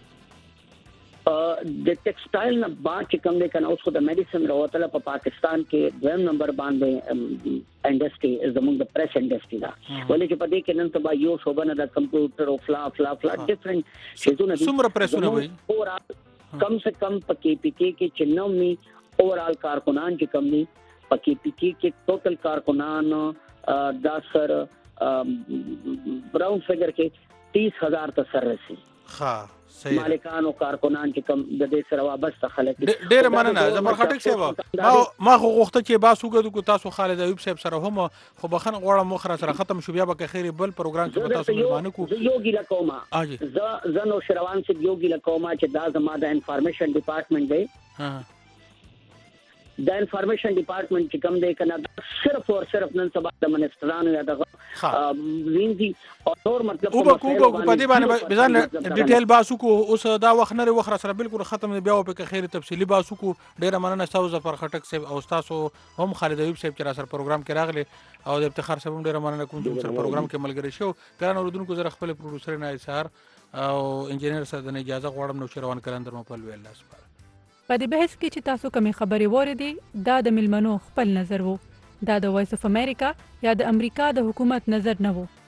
د ټیکسټایل نه با چې کوم دی کنه اوس خو د میډیسن راوتله په پاکستان کې دویم نمبر باندې انډستری زموږ د پریس انډستری دا ولې چې په دې کې نن تبا یو شوبنه د کمپیوټر او فلا فلا فلا ډیفرنٹ شیزونه دي
سمره پریسونه وي
اورال کم سے کم په کې پی کې کې چنومي اورال کارکنان چې کم دي په کې پی کې کې ټوټل کارکنان دا سر براون فگر کې تیس ہزار ته سر رسی
ها
مالکان او کارکونان چې کوم د دې سره وابسته خلک
ډېر مننه زبر خټک صاحب ما ما خو غوښته چې باسو غو تاسو خالد ایوب صاحب سره هم خو بخنه غواړم مخره سره ختم شو بیا به خیر بل پروګرام کې به تاسو ملمانه کو
یو ګیلا کومه ز زنو شروان سے یو ګیلا کومه چې دا زما د انفارمیشن ډپارټمنټ دی ها د انفارمیشن ډپارټمنټ چې کوم دی کنه صرف او صرف نن سبا د منسترانو یا د وینځي او نور مطلب
او کو کو په دې باندې بزن ډیټیل باسو کو اوس دا وخت نه وخت سره بالکل ختم بیا په خیر تفصیلی باسو کو ډیره مننه تاسو زفر خټک صاحب او تاسو هم خالد ایوب صاحب چې را سره پروګرام کې راغله او د افتخار صاحب ډیره مننه کوم چې سره پروګرام کې ملګری شو ګران اوردونکو زره خپل پروډوسر نه ایثار او انجنیر سره د اجازه غواړم نو شروان کلندر مو په ویل الله سپاره
په دې بحث کې چې تاسو کومې خبرې وریدي دا د ملمنو خپل نظر وو دا د وایس اف امریکا یا د امریکا د حکومت نظر نه وو